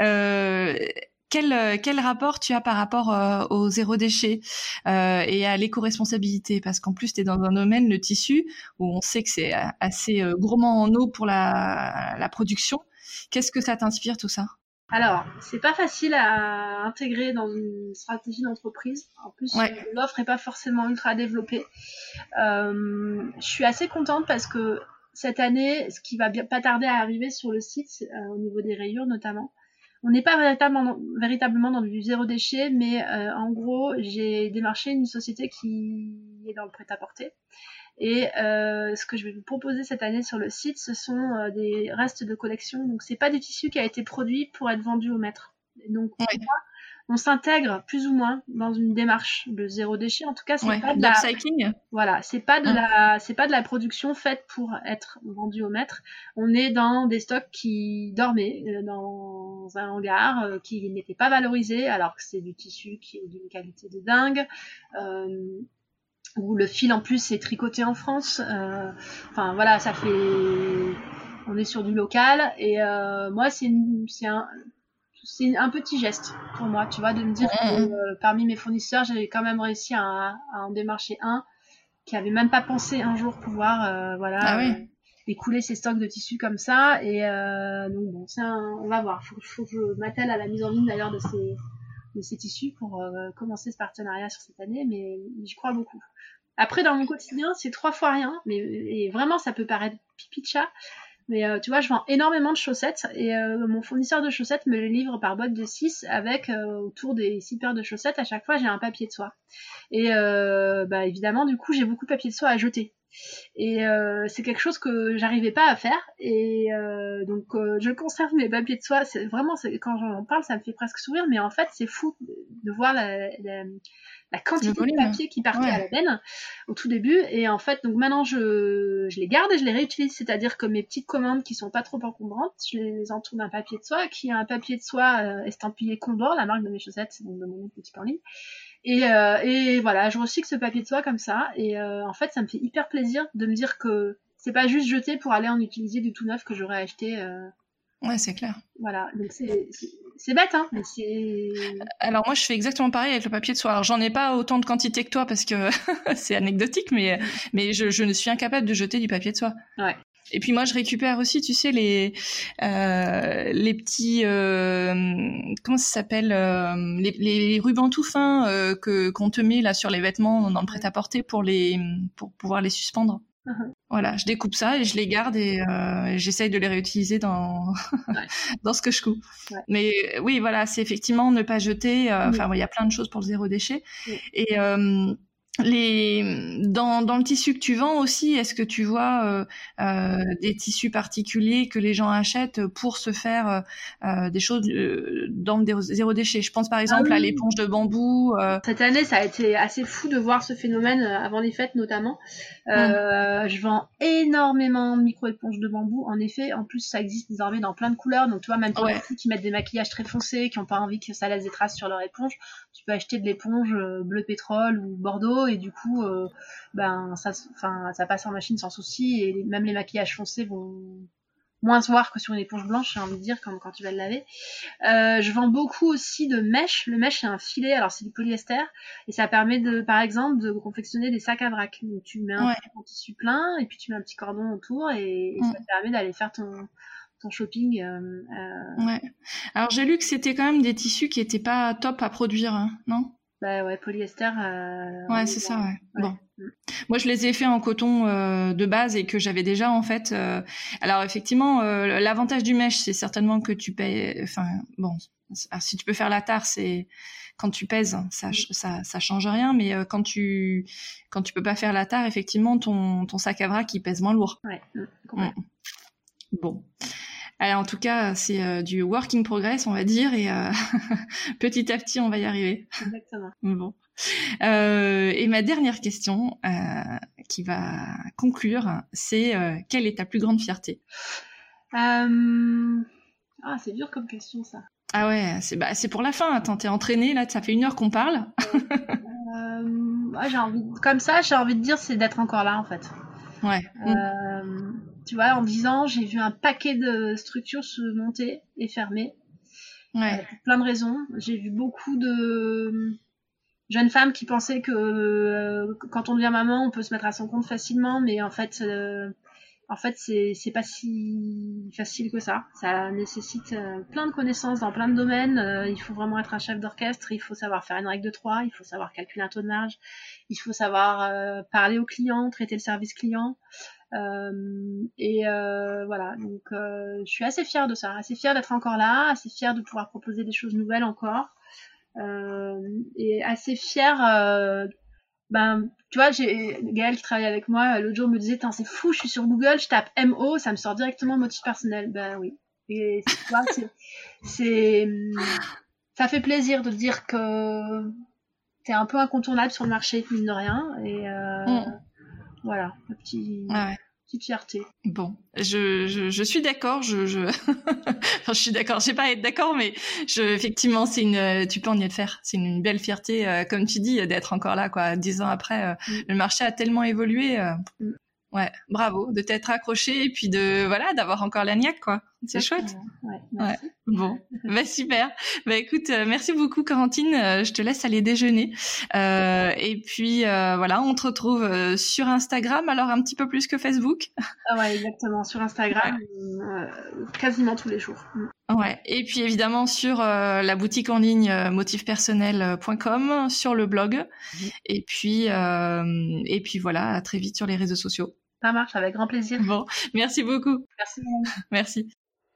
Quel rapport tu as par rapport au zéro déchet et à l'éco-responsabilité? Parce qu'en plus, tu es dans un domaine, le tissu, où on sait que c'est assez gourmand en eau pour la production. Qu'est-ce que ça t'inspire, tout ça? Alors, c'est pas facile à intégrer dans une stratégie d'entreprise. En plus, l'offre est pas forcément ultra développée. Je suis assez contente parce que cette année, ce qui va pas tarder à arriver sur le site, au niveau des rayures notamment, on n'est pas véritablement dans du zéro déchet, mais en gros, j'ai démarché une société qui est dans le prêt-à-porter. Et ce que je vais vous proposer cette année sur le site, ce sont des restes de collection. Donc, c'est pas du tissu qui a été produit pour être vendu au mètre. Et donc, on s'intègre plus ou moins dans une démarche de zéro déchet. En tout cas, c'est pas de l'upcycling. Voilà, c'est pas de la production faite pour être vendue au mètre. On est dans des stocks qui dormaient dans un hangar, qui n'étaient pas valorisés, alors que c'est du tissu qui est d'une qualité de dingue. Où le fil en plus est tricoté en France. Enfin voilà, on est sur du local et moi c'est un petit geste pour moi, tu vois, de me dire que parmi mes fournisseurs, j'avais quand même réussi à en démarcher un qui avait même pas pensé un jour pouvoir écouler ses stocks de tissus comme ça. Et donc bon, on va voir. Faut que je m'attelle à la mise en ligne d'ailleurs de ces tissus pour commencer ce partenariat sur cette année, mais j'y crois beaucoup. Après, dans mon quotidien, c'est 3 fois rien, et vraiment, ça peut paraître pipi de chat, mais tu vois, je vends énormément de chaussettes, et mon fournisseur de chaussettes me les livre par boîte de 6, avec autour des 6 paires de chaussettes, à chaque fois, j'ai un papier de soie. Et évidemment, du coup, j'ai beaucoup de papier de soie à jeter. Et c'est quelque chose que j'arrivais pas à faire, et donc je conserve mes papiers de soie. Quand j'en parle, ça me fait presque sourire, mais en fait, c'est fou de voir la quantité de papier qui partait à la benne au tout début. Et en fait, donc maintenant je les garde et je les réutilise, c'est-à-dire que mes petites commandes qui sont pas trop encombrantes, je les entoure d'un papier de soie qui a un papier de soie estampillé Condor, la marque de mes chaussettes, donc de mon boutique en ligne. Et voilà, je recycle ce papier de soie comme ça, et en fait ça me fait hyper plaisir de me dire que c'est pas juste jeter pour aller en utiliser du tout neuf que j'aurais acheté. Ouais, c'est clair. Voilà, donc c'est bête, hein, mais c'est... Alors moi, je fais exactement pareil avec le papier de soie. Alors, j'en ai pas autant de quantité que toi parce que c'est anecdotique, mais je ne suis incapable de jeter du papier de soie. Ouais. Et puis moi, je récupère aussi, tu sais, les petits... comment ça s'appelle les rubans tout fins qu'on te met là sur les vêtements dans le prêt-à-porter pour pouvoir les suspendre. Voilà, je découpe ça et je les garde et j'essaye de les réutiliser dans ce que je couds. Ouais. Mais oui, voilà, c'est effectivement ne pas jeter. Enfin, il y a plein de choses pour le zéro déchet. Et dans le tissu que tu vends aussi, est-ce que tu vois des tissus particuliers que les gens achètent pour se faire des choses dans le zéro déchet? Je pense par exemple à l'éponge de bambou. Cette année, ça a été assez fou de voir ce phénomène avant les fêtes notamment. Je vends énormément de micro-éponges de bambou. En effet, en plus, ça existe désormais dans plein de couleurs. Donc, tu vois, même pour les filles qui mettent des maquillages très foncés, qui n'ont pas envie que ça laisse des traces sur leur éponge, tu peux acheter de l'éponge bleu pétrole ou bordeaux et du coup, ça passe en machine sans souci et même les maquillages foncés vont moins se voir que sur une éponge blanche, j'ai envie de dire, quand tu vas le laver. Je vends beaucoup aussi de mèche. Le mèche, c'est un filet, alors c'est du polyester, et ça permet par exemple, de confectionner des sacs à vrac. Donc tu mets un tissu plein, et puis tu mets un petit cordon autour, et ça te permet d'aller faire ton shopping. Ouais. Alors j'ai lu que c'était quand même des tissus qui étaient pas top à produire, hein, non? Bah ouais, polyester. Ouais, c'est ça, ouais. Bon. Moi, je les ai fait en coton de base et que j'avais déjà en fait. Alors effectivement, l'avantage du mèche, c'est certainement que tu payes. Enfin, bon, si tu peux faire la tare, c'est quand tu pèses, ça change rien. Mais quand tu peux pas faire la tare, effectivement, ton sac à vrac il pèse moins lourd. Ouais. Bon. Alors, en tout cas, c'est du work in progress, on va dire, et petit à petit, on va y arriver. Exactement. Bon. Et ma dernière question, qui va conclure, c'est quelle est ta plus grande fierté? C'est dur comme question, ça. Ah ouais, c'est pour la fin. Attends, t'es entraînée, là, ça fait 1 heure qu'on parle. J'ai envie de dire, c'est d'être encore là, en fait. Ouais. Tu vois, en 10 ans, j'ai vu un paquet de structures se monter et fermer. Ouais. Pour plein de raisons. J'ai vu beaucoup de jeunes femmes qui pensaient que quand on devient maman, on peut se mettre à son compte facilement, mais en fait, c'est pas si facile que ça. Ça nécessite plein de connaissances dans plein de domaines. Il faut vraiment être un chef d'orchestre, il faut savoir faire une règle de 3, il faut savoir calculer un taux de marge, il faut savoir parler aux clients, traiter le service client. Voilà, donc je suis assez fière de ça, assez fière d'être encore là, assez fière de pouvoir proposer des choses nouvelles encore, et assez fière. Tu vois, j'ai Gaëlle qui travaille avec moi l'autre jour me disait c'est fou, je suis sur Google, je tape MO, ça me sort directement motif personnel. Ben oui, et tu vois, ça fait plaisir de dire que t'es un peu incontournable sur le marché, mine de rien, et voilà, la petite fierté. Bon, je suis d'accord. Enfin, je suis d'accord. Je sais pas être d'accord, mais effectivement, tu peux en y être faire. C'est une belle fierté, comme tu dis, d'être encore là, quoi. 10 ans après, le marché a tellement évolué. Ouais, bravo de t'être accroché et puis d'avoir encore la niaque, quoi. C'est chouette. Ouais, merci. Ouais. Bon, super. Écoute, merci beaucoup, Corentine. Je te laisse aller déjeuner. Et puis on te retrouve sur Instagram, alors un petit peu plus que Facebook. Ah ouais, exactement. Sur Instagram, quasiment tous les jours. Ouais. Et puis évidemment sur la boutique en ligne motifpersonnel.com, sur le blog. Et puis voilà, à très vite sur les réseaux sociaux. Ça marche, avec grand plaisir. Bon, merci beaucoup. Merci. Merci.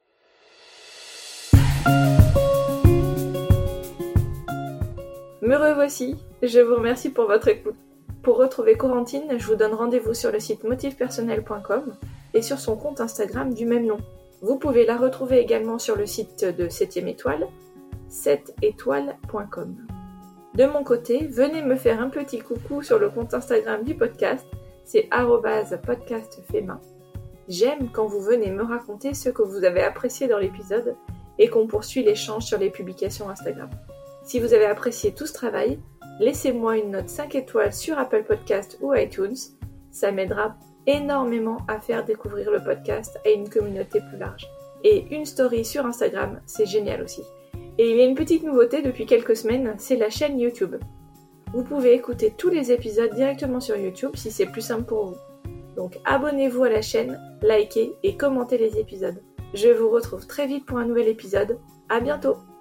Me revoici, je vous remercie pour votre écoute. Pour retrouver Corentine, je vous donne rendez-vous sur le site motifpersonnel.com et sur son compte Instagram du même nom. Vous pouvez la retrouver également sur le site de 7e étoile, 7étoiles.com. De mon côté, venez me faire un petit coucou sur le compte Instagram du podcast, c'est @podcastfemain. J'aime quand vous venez me raconter ce que vous avez apprécié dans l'épisode et qu'on poursuit l'échange sur les publications Instagram. Si vous avez apprécié tout ce travail, laissez-moi une note 5 étoiles sur Apple Podcast ou iTunes. Ça m'aidera énormément à faire découvrir le podcast à une communauté plus large. Et une story sur Instagram, c'est génial aussi. Et il y a une petite nouveauté depuis quelques semaines, c'est la chaîne YouTube. Vous pouvez écouter tous les épisodes directement sur YouTube si c'est plus simple pour vous. Donc abonnez-vous à la chaîne, likez et commentez les épisodes. Je vous retrouve très vite pour un nouvel épisode. À bientôt!